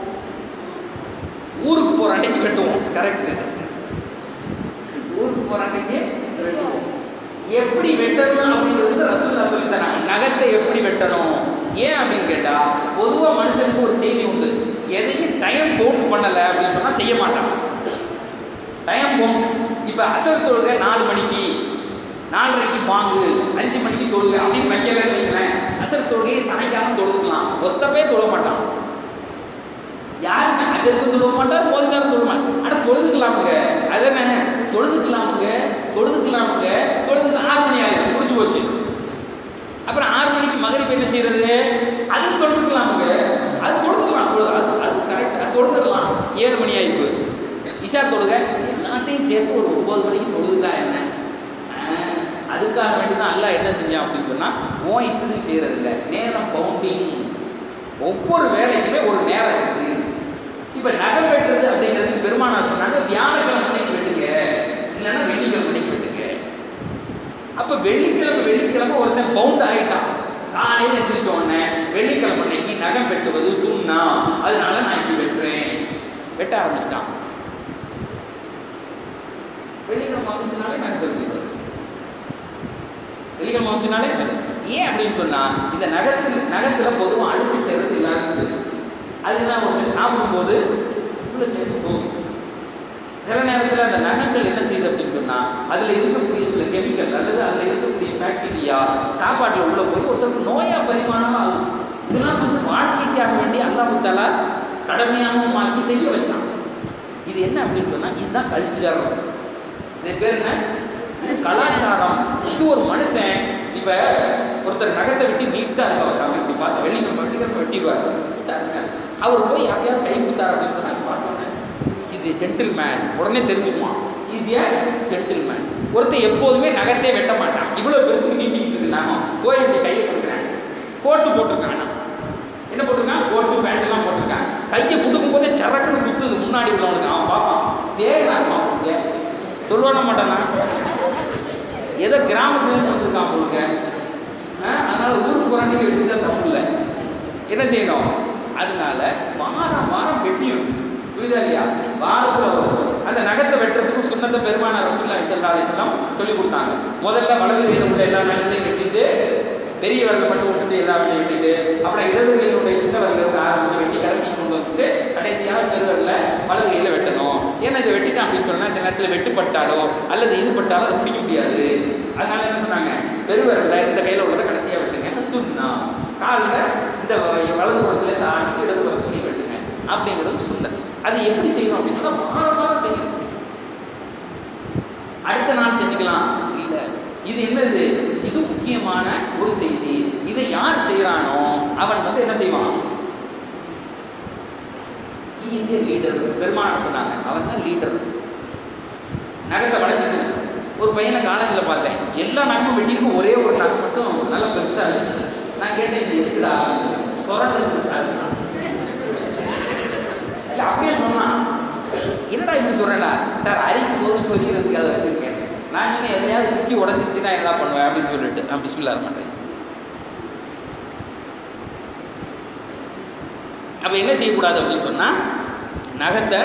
ஊருக்கு போகிற அன்னைக்கு வெட்டுவோம். கரெக்டு, ஊருக்கு போகிற அன்னைக்கு வெட்டுவோம். எப்படி வெட்டணும் அப்படிங்கிறது ரசூலுல்லாஹ் சொல்லி தராங்க. நகத்தை எப்படி வெட்டணும், ஏன் அப்படின்னு கேட்டால் பொதுவாக மனுஷனுக்கு ஒரு செய்தி உண்டு, எதையும் டைம் பவுண்ட் பண்ணலை அப்படின்னு சொன்னால் செய்ய மாட்டான். டைம் பவுண்ட், இப்போ அசர் தொழுகை நாலு மணிக்கு, நாலரைக்கு பாங்கு, அஞ்சு மணிக்கு தொழுகை அப்படின்னு வைக்கவே வைக்கிறேன். அசர் தொழுகையை சாயங்காலம் தொழுதுக்கலாம், ஒத்தப்பே தொழ மாட்டான். யாருமே அஜர்த்து தொழுவ மாட்டார், போது நேரம் தொழுவ மாட்டார். ஆனால் தொழுதுக்கலாமுங்க, அதே தொழுதுக்கலாமுங்க தொழுதுக்கலாமுங்க தொழுதுக்கு ஆறு மணி ஆயிரம் முடிஞ்சு போச்சு. அப்புறம் ஆறு மணிக்கு மகரிப் என்ன செய்யறது? அது தொழுதுக்கலாமுங்க, அது தொழுதுக்கலாம், தொழுது அது அது கரெக்டாக தொழுதுக்கலாம். ஏழு மணி ஆகி போகுது. இஷா தொழுகை எல்லாத்தையும் சேர்த்து ஒரு ஒம்பது மணிக்கு தொழுதுட்டா என்ன? அதுக்காக வேண்டி தான் அல்லாஹ் என்ன செஞ்சான் அப்படின்னு சொன்னால் உன் இஷ்டத்துக்கு செய்கிறதில்ல, நேரம் பவுண்டிங். ஒவ்வொரு வேலைக்குமே ஒரு நேரம் இருக்குது. இப்போ நகை வெட்டுறது அப்படிங்கிறதுக்கு பெருமானார் சொன்னாங்க வியாழக்கிழமை மணிக்கு வெட்டுங்க, இல்லைன்னா வெள்ளிக்கிழமை மணிக்கு வெட்டுங்க. அப்போ வெள்ளிக்கிழமை வெள்ளிக்கிழமை ஒருத்தன் பவுண்ட் ஆகிட்டான். காலையில் எந்திரிச்ச உடனே வெள்ளிக்கிழமை அன்னைக்கு நகம் வெட்டுவது சுண்ணா, அதனால நான் இப்படி வெட்டுறேன், வெட்ட ஆரம்பிச்சிட்டான். வெள்ளிக்கிழமை வந்துச்சுனாலே நகம் வெட்டுறது, வெள்ளிக்கிழமை வந்துச்சுனாலே ஏன் அப்படின்னு சொன்னா, இந்த நகத்தில் நகத்தில் பொதுவாக அழுக்கு செய்கிறது எல்லாம் இருக்குது. அதுதான் ஒருத்தர் சாப்பிடும்போது உள்ள சேர்ந்து போகும். சில நேரத்தில் அந்த நகங்கள் என்ன செய்யுது அப்படின்னு சொன்னால், அதில் இருக்கக்கூடிய சில கெமிக்கல் அல்லது அதில் இருக்கக்கூடிய பாக்டீரியா சாப்பாட்டில் உள்ள போய் ஒருத்தருக்கு நோயாக பரிமாணமாக ஆகும். இதெல்லாம் வந்து வாழ்க்கைக்காக வேண்டி அல்லாஹ் தஆலா கடமையாகவும் ஆக்கி செய்ய வச்சான். இது என்ன அப்படின்னு சொன்னால், இதுதான் கல்ச்சர். இது பேர் என்ன? இது கலாச்சாரம். இது ஒரு மனுஷன் இப்போ ஒருத்தர் நகத்தை வெட்டி நீட்டாக இருக்க வைக்காம இப்படி பார்த்தா வெள்ளிக்கிழமை வெள்ளிக்கிழமை வெட்டிடுவார், நீட்டாக இருங்க. அவர் போய் யாரையாவது கை கொடுத்தார் அப்படின்னு சொன்னாங்க பார்த்தோன்னே இஸ் ஏ ஜென்டில் மேன், உடனே தெரிஞ்சுக்குவான் இஸ் ஏ ஜென்டில் மேன். ஒருத்தர் எப்போதுமே நகத்தையே வெட்ட மாட்டான். இவ்வளோ பெருசு நீட்டிக்கிட்டு இருக்கு, நாம போய் இப்படி கையை கொடுக்குறேன், கோட்டு போட்டிருக்கான், என்ன போட்டிருக்கான், கோட்டு பேண்ட்லாம் போட்டிருக்கான். கையை கொடுக்கும் போதே சரக்குன்னு குத்துது முன்னாடி உள்ளவனுக்கு. அவன் பார்ப்பான், வேகமாக இருப்பான், சொல்லுவான மாட்டானா, ஏதோ கிராமத்துலேருந்து வந்திருக்கான் உங்களுக்கு, அதனால ஊருக்கு போகிறாங்க வெட்டிதான் தப்பு இல்லை. என்ன செய்யணும், அதனால வாரம் வாரம் வெட்டிடும், புரியுதா இல்லையா? வாரத்தில் வரும். அந்த நகத்தை வெட்டுறதுக்கும் சுன்னத்தை பெருமானார் ரசூலுல்லாஹி ஸல்லல்லாஹு அலைஹி வஸல்லம் சொல்லி கொடுத்தாங்க. முதல்ல வலது கையில் உள்ள எல்லா நகங்களையும் வெட்டிட்டு, பெரிய வரலை மட்டும் விட்டுட்டு எல்லா வேலையும் வெட்டிட்டு, அப்புறம் இடது கையிலுடைய சின்ன வரலுக்கு ஆரம்பிச்சு வெட்டி கடைசி கொண்டு வந்துட்டு கடைசியாக பெருவரில் வலது கையில் வெட்டணும். ஏன்னா இதை வெட்டிட்டான் அப்படின்னு சொன்னால் சில நேரத்தில் வெட்டுப்பட்டாலோ அல்லது இது பட்டாலோ அதை பிடிக்க முடியாது. அதனால என்ன சொன்னாங்க, பெருவரில் இந்த கையில் உள்ளதை கடைசியாக வெட்டுங்க, சுன்னா. காலில் இந்த வலது புறத்துலேருந்து ஆரம்பிச்சு இடது புறத்துலேயும் வெட்டுங்க அப்படிங்கிறது சுன்னத். அது எப்படி செய்யணும் அப்படின்னு சொன்னால், வாரம் வாரம் செய்யணும். அடுத்த நாள் செஞ்சுக்கலாம் இல்லை. இது என்னது, இது முக்கியமான ஒரு செய்தி. இதை யார் செய்யறானோ அவன் வந்து என்ன செய்வான், இந்திய லீடர். பெருமானார் சொன்னாங்க, அவன் தான் லீடர். நகத்தை வளர்த்துட்டு ஒரு பையனை காலேஜில் பார்த்தேன், எல்லா நகமும் வெட்டியிருக்கும், ஒரே ஒரு நகம் மட்டும் நல்லா பெருசாக இருக்கு. நான் கேட்டேன், இது எதுக்குடா, சொரண்டு சார் இல்லை அப்படியே சொன்னான். என்னடா இப்படி சொல்கிறேன்டா சார், அரிக்கும் போது சொல்லிக்கிறதுக்கு அதை வச்சுருக்கேன். நான் சொன்னேன், எதையாவது குச்சி உடஞ்சிருச்சுன்னா என்ன பண்ணுவேன் அப்படின்னு சொல்லிட்டு நான் பிஸ்மில்லா மாட்டேன். அப்போ என்ன செய்யக்கூடாது அப்படின்னு சொன்னால், நகத்தை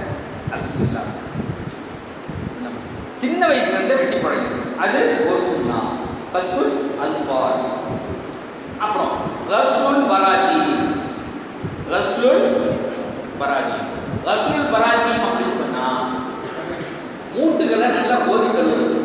சின்ன வயசுலேருந்தே வெட்டி பழகுது, அது ஒரு சுன்னா. கஸ்ஸுல் அல்ஃபார். அப்புறம் கஸ்லுல் பராஜி, கஸ்லுல் பராஜி கஸ்லுல் பராஜி அப்படின்னு சொன்னால், மூட்டுகளை நல்லா கோதி கழுவுறது.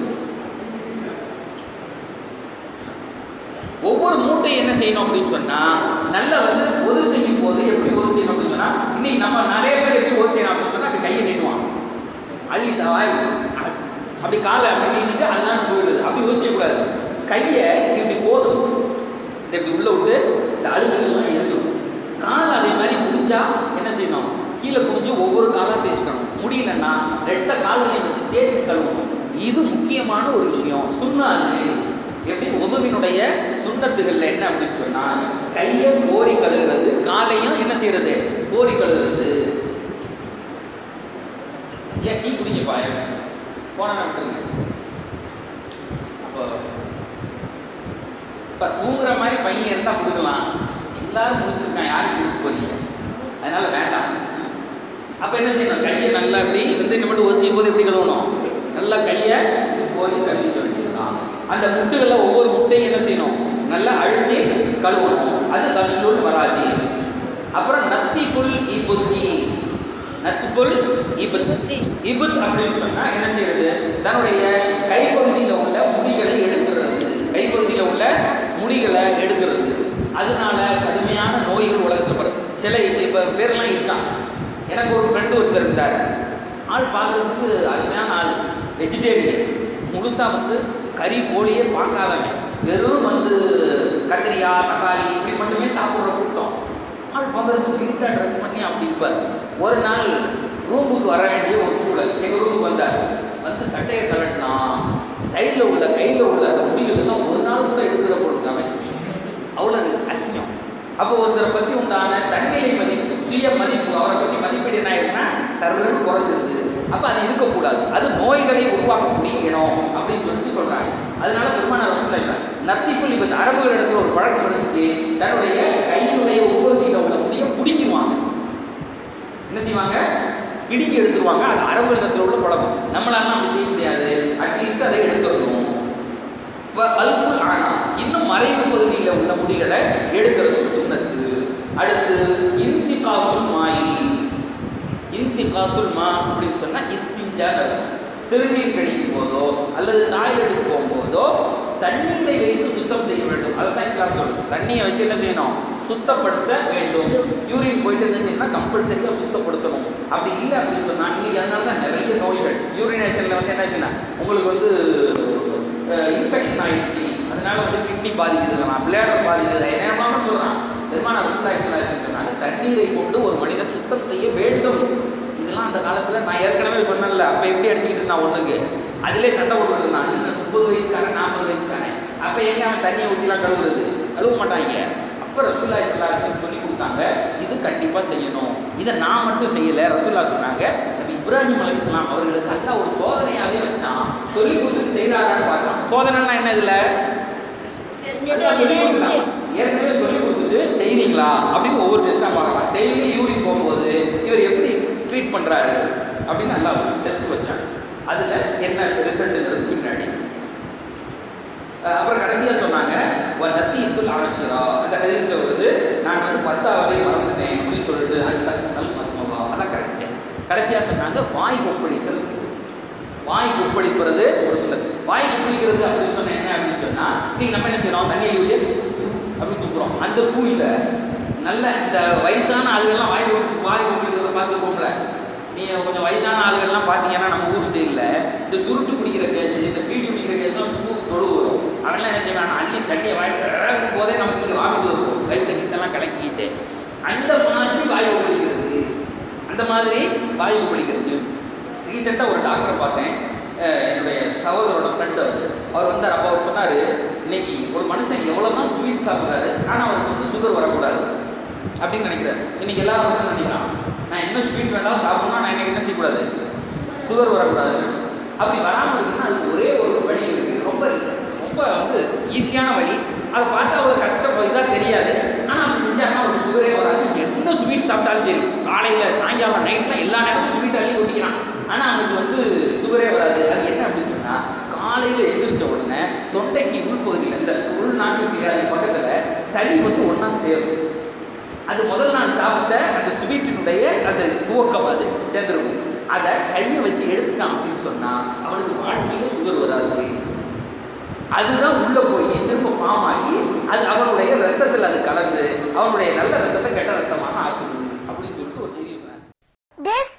ஒவ்வொரு மூட்டையும் என்ன செய்யணும் அப்படின்னு சொன்னால், நல்லா வந்து ஒது செய்யும் போது எப்படி ஒது செய்யணும் அப்படின்னு சொன்னால், இன்னைக்கு நம்ம நிறைய பேர் எப்படி ஒது செய்யணும் அப்படின்னு சொன்னால், அப்படி கையை நீட்டுவான், அள்ளி தவாய் அப்படி காலை அப்படி நீட்டிட்டு அல்லான்னு போயிடுது. அப்படி ஒது செய்யக்கூடாது. கையை இப்படி போதும், இதை இப்படி உள்ள விட்டு இந்த அழுகுலாம் எழுதும். காலை அதே மாதிரி முடிஞ்சா என்ன செய்யணும், கீழே குடிஞ்சு ஒவ்வொரு காலாக தேய்ச்சிக்கணும். முடியலன்னா ரெட்ட கால்களையும் வச்சு தேய்ச்சி கழுவணும். இது முக்கியமான ஒரு விஷயம், சுன்னா. அது எப்படி உதவினுடைய சுண்ணத்துகளில் என்ன அப்படின்னு சொன்னால், கையை கோரி கழுகுறது, காலையும் என்ன செய்யறது, கோரி கழுகுறது. ஏன் டீ குடிங்க பாயம் போன விட்டுருங்க. அப்போ இப்போ தூங்குற மாதிரி பையன் இருந்தால் கொடுக்கலாம், எல்லாரும் முடிச்சிருக்கான், யாருக்கு கொடுக்க போறீங்க, அதனால வேண்டாம். அப்போ என்ன செய்யணும், கையை நல்லா இப்படி வந்து இந்த மட்டும் ஒது செய்யும் போது எப்படி கழுவணும், நல்லா கையை கோரி கழுவிக்க வேண்டியதுதான். அந்த முட்டுகளில் ஒவ்வொரு முட்டையும் என்ன செய்யணும், நல்லா அழுத்தி கழுவணும். அது கஸ்லுல் பராஜி. அப்புறம் நத்திஃபுல் இபுத்தி. நத்திஃபுல் இபுத் இபுத் அப்படின்னு சொன்னால் என்ன செய்யறது, தன்னுடைய கைப்பகுதியில் உள்ள முடிகளை எடுக்கிறது. கைப்பகுதியில் உள்ள முடிகளை எடுக்கிறது. அதனால கடுமையான நோய்கள் உலகத்தில் வரும். சில இப்போ பேரெல்லாம் இருக்கான். எனக்கு ஒரு ஃப்ரெண்டு ஒருத்தர் இருந்தார். ஆள் பார்க்கறதுக்கு அருமையான ஆள், வெஜிடேரியன். முழுசாக வந்து கறி கோழியே பார்க்காதவன், வெறும் வந்து கத்திரிக்காய் தக்காளி இப்படி மட்டுமே சாப்பிட்ற கூட்டம். ஆள் பார்க்கறதுக்கு நீட்டாக ட்ரெஸ் பண்ணி அப்படி இருப்பார். ஒரு நாள் ரூமுக்கு வர வேண்டிய ஒரு சூழல், எங்கள் ரூமுக்கு வந்தார். வந்து சட்டையை கலட்டினா சைடில் உள்ள கையில் உள்ள அந்த முடிகளெல்லாம் ஒரு நாள் கூட எடுக்கிற போட்டுக்காமன், அவ்வளோ அசிங்கம். அப்போ ஒருத்தரை பற்றி உண்டான தன்னிலை மதிப்பு, சுய மதிப்பு, அவரை பற்றி மதிப்பீடு என்ன ஆகிடுன்னா சர்வரும் குறைஞ்சிருச்சு. அப்போ அது இருக்கக்கூடாது, அது நோய்களை உருவாக்கக்கூடிய இடம் அப்படின்னு சொல்லிட்டு சொல்கிறாங்க. அதனால பெருமானார் ரசூலுல்லாஹி ஸல்லல்லாஹு அலைஹி வஸல்லம் நத்திஃபுல் இப்போ அரபுகள் இடத்துல ஒரு பழக்கம் இருந்துச்சு, தன்னுடைய கையினுடைய உபகுதியில் உள்ள முடியை பிடிக்கிடுவாங்க. என்ன செய்வாங்க? பிடிக்கி எடுத்துருவாங்க. அது அரபுகள் இடத்துல உள்ள பழக்கம். நம்மளால அப்படி செய்ய முடியாது. அட்லீஸ்ட் அதை எடுத்துடணும். கல்புல் ஆனா இன்னும் மறைவு பகுதியில் உள்ள முடிகளை எடுக்கிறது சுன்னத்து. அடுத்து இன்திகாசுல் மாயி. இன்திகாசுல் மா அப்படின்னு சொன்னா இஸ்திஞ்சா, சிறுநீர் கழிக்கும் போதோ அல்லது டாய்லெட்டுக்கு போகும்போதோ தண்ணீரை வைத்து சுத்தம் செய்ய வேண்டும். அதை தான் இஸ்லாம் சொல்லுது. தண்ணியை வச்சு என்ன செய்யணும்? சுத்தப்படுத்த வேண்டும். யூரின் போயிட்டு என்ன செய்யணும்னா கம்பல்சரியாக சுத்தப்படுத்தணும். அப்படி இல்லை அப்படின்னு சொன்னால் இன்னைக்கு அதனால தான் நிறைய நோய்கள் யூரினேஷனில் வந்து என்ன செய்யணும், உங்களுக்கு வந்து இன்ஃபெக்ஷன் ஆகிடுச்சு, அதனால வந்து கிட்னி பாதிக்குதுலாம், பிளேடர் பாதிக்குது, என்னென்னு சொல்கிறான். பெருமானார் ரசூலுல்லாஹி ஸல்லல்லாஹு அலைஹி வஸல்லம் சொன்னாங்க தண்ணீரை கொண்டு ஒரு மனிதன் சுத்தம் செய்ய வேண்டும். இதெல்லாம் அந்த காலத்தில் நான் ஏற்கனவே சொன்னேன்ல, அப்போ எப்படி அடிச்சுக்கிட்டு இருந்தான் ஒன்றுக்கு, அதிலே சண்டை போட்டுக்கிட்டு இருந்தான். இன்னும் முப்பது வயசுக்காரன் நாற்பது வயசுக்காரன் அப்போ எங்கே அவன் தண்ணியை ஊற்றிலாம் கழுவுறது? கழுவ மாட்டாங்க. அப்போ ரசூலுல்லாஹி ஸல்லல்லாஹு அலைஹி வஸல்லம் சொல்லி கொடுத்தாங்க, இது கண்டிப்பாக செய்யணும். இதை நான் மட்டும் செய்யலை, ரசூலுல்லாஹ் சொன்னாங்க. நபி இப்ராஹிம் அலைஹிஸ்ஸலாம் அவர்களுக்கு அல்லாஹ் ஒரு சோதனையாகவே வச்சான். சொல்லி கொடுத்துட்டு செய்கிறாரான்னு பார்க்கலாம். சோதனைன்னா என்ன? இதில் ஏற்கனவே சொல்லி கொடுத்துட்டு செய்கிறீங்களா அப்படின்னு ஒவ்வொரு டெஸ்ட்டாக பார்க்கலாம். டெய்லி யூரின் போகும்போது இவர் எப்படி ட்ரீட் பண்ணுறாரு அப்படின்னு நல்லா டெஸ்ட் வச்சாங்க. அதில் என்ன ரிசல்ட்டுங்கிறது பின்னாடி. அப்புறம் கடைசியாக சொன்னாங்க நசீத்துல் ஆஷிரா. அந்த ஹதீஸில் வருது, நான் வந்து பத்தாவது மறந்துட்டேன் அப்படின்னு சொல்லிட்டு அந்த நல் மர்மவா, அதான் கரெக்டு. கடைசியாக சொன்னாங்க வாய் கொப்பளிக்கிறது. வாய் கொப்பளிக்கிறது ஒரு சொன்னது. வாய் கொப்பளிக்கிறது அப்படின்னு சொன்ன என்ன அப்படின்னு சொன்னால், நீங்கள் நம்ம என்ன செய்யறோம்? தண்ணியில் ஊற்றி அப்படின்னு தூக்குறோம். அந்த தூ இல்லை, நல்ல இந்த வயசான ஆளுகள்லாம் வாய் வாய் கொப்பளிக்கிறத பார்த்துருப்போம்ல. நீங்கள் கொஞ்சம் வயசான ஆளுகள்லாம் பார்த்தீங்கன்னா நம்ம ஊர் சைடில் இந்த சுருட்டு பிடிக்கிற கேஸ், இந்த பீடி பிடிக்கிற கேஸ்லாம் சுருக்கு தொழு வரும். அவங்களாம் என்ன செய்வாங்க? அள்ளி தண்ணியை வாங்கி இறக்கும் போதே நமக்கு இங்கே வாங்கிட்டு வருவோம், வயிற்று கீத்தெல்லாம் கலக்கிட்டு. அந்த மாதிரி வாயு ஒப்பளிக்கிறது, அந்த மாதிரி வாயு ஒப்பளிக்கிறது. ரீசெண்டாக ஒரு டாக்டரை பார்த்தேன், என்னுடைய சகோதரோட ஃப்ரெண்டு. அவர் அவர் வந்தார். அப்போ அவர் சொன்னார், இன்னைக்கு ஒரு மனுஷன் எவ்வளோ தான் ஸ்வீட் சாப்பிட்றாரு, ஆனால் அவருக்கு வந்து சுகர் வரக்கூடாது அப்படின்னு நினைக்கிறார். இன்னைக்கு எல்லாரும் வந்து நினைக்கிறான், நான் என்ன ஸ்வீட் வேண்டாலும் சாப்பிட்ணும்னா நான் இன்னைக்கு என்ன செய்யக்கூடாது? சுகர் வரக்கூடாது. அப்படி வராமல் இருக்குன்னா அதுக்கு ஒரே ஒரு வழி இருக்குது. ரொம்ப ரொம்ப வந்து ஈஸியான வழி. அதை பார்த்தா அவ்வளோ கஷ்டம் இதாக தெரியாது. ஆனால் அப்படி செஞ்சாங்கன்னா ஒரு சுகரே வராது. என்ன ஸ்வீட் சாப்பிட்டாலும் சரி, காலையில் சாயங்காலம் நைட்லாம் எல்லா நேரமும் ஸ்வீட் அள்ளி ஊற்றிக்கிறான், ஆனால் அவனுக்கு வந்து சுகரே வராது. அது என்ன அப்படின்னு சொன்னால், காலையில் எழுந்திரிச்ச உடனே தொண்டைக்கு உள்பகுதியில் இந்த உள்நாட்டு அது பக்கத்தில் சளி வந்து ஒன்றா சேரும். அது முதல் நாள் சாப்பிட்ட அந்த ஸ்வீட்டினுடைய அந்த துவக்கம் அது சேர்ந்துருக்கும். அதை கையை வச்சு எடுத்துட்டான் அப்படின்னு சொன்னால் அவனுக்கு வாழ்க்கையில் சுகர் வராது. அதுதான் உள்ளே போய் திரும்ப ஃபார்ம் ஆகி அது அவனுடைய ரத்தத்தில் அது கலந்து அவனுடைய நல்ல ரத்தத்தை கெட்ட ரத்தமாக ஆக்குது அப்படின்னு சொல்லிட்டு ஒரு செய்தி சொன்னார்.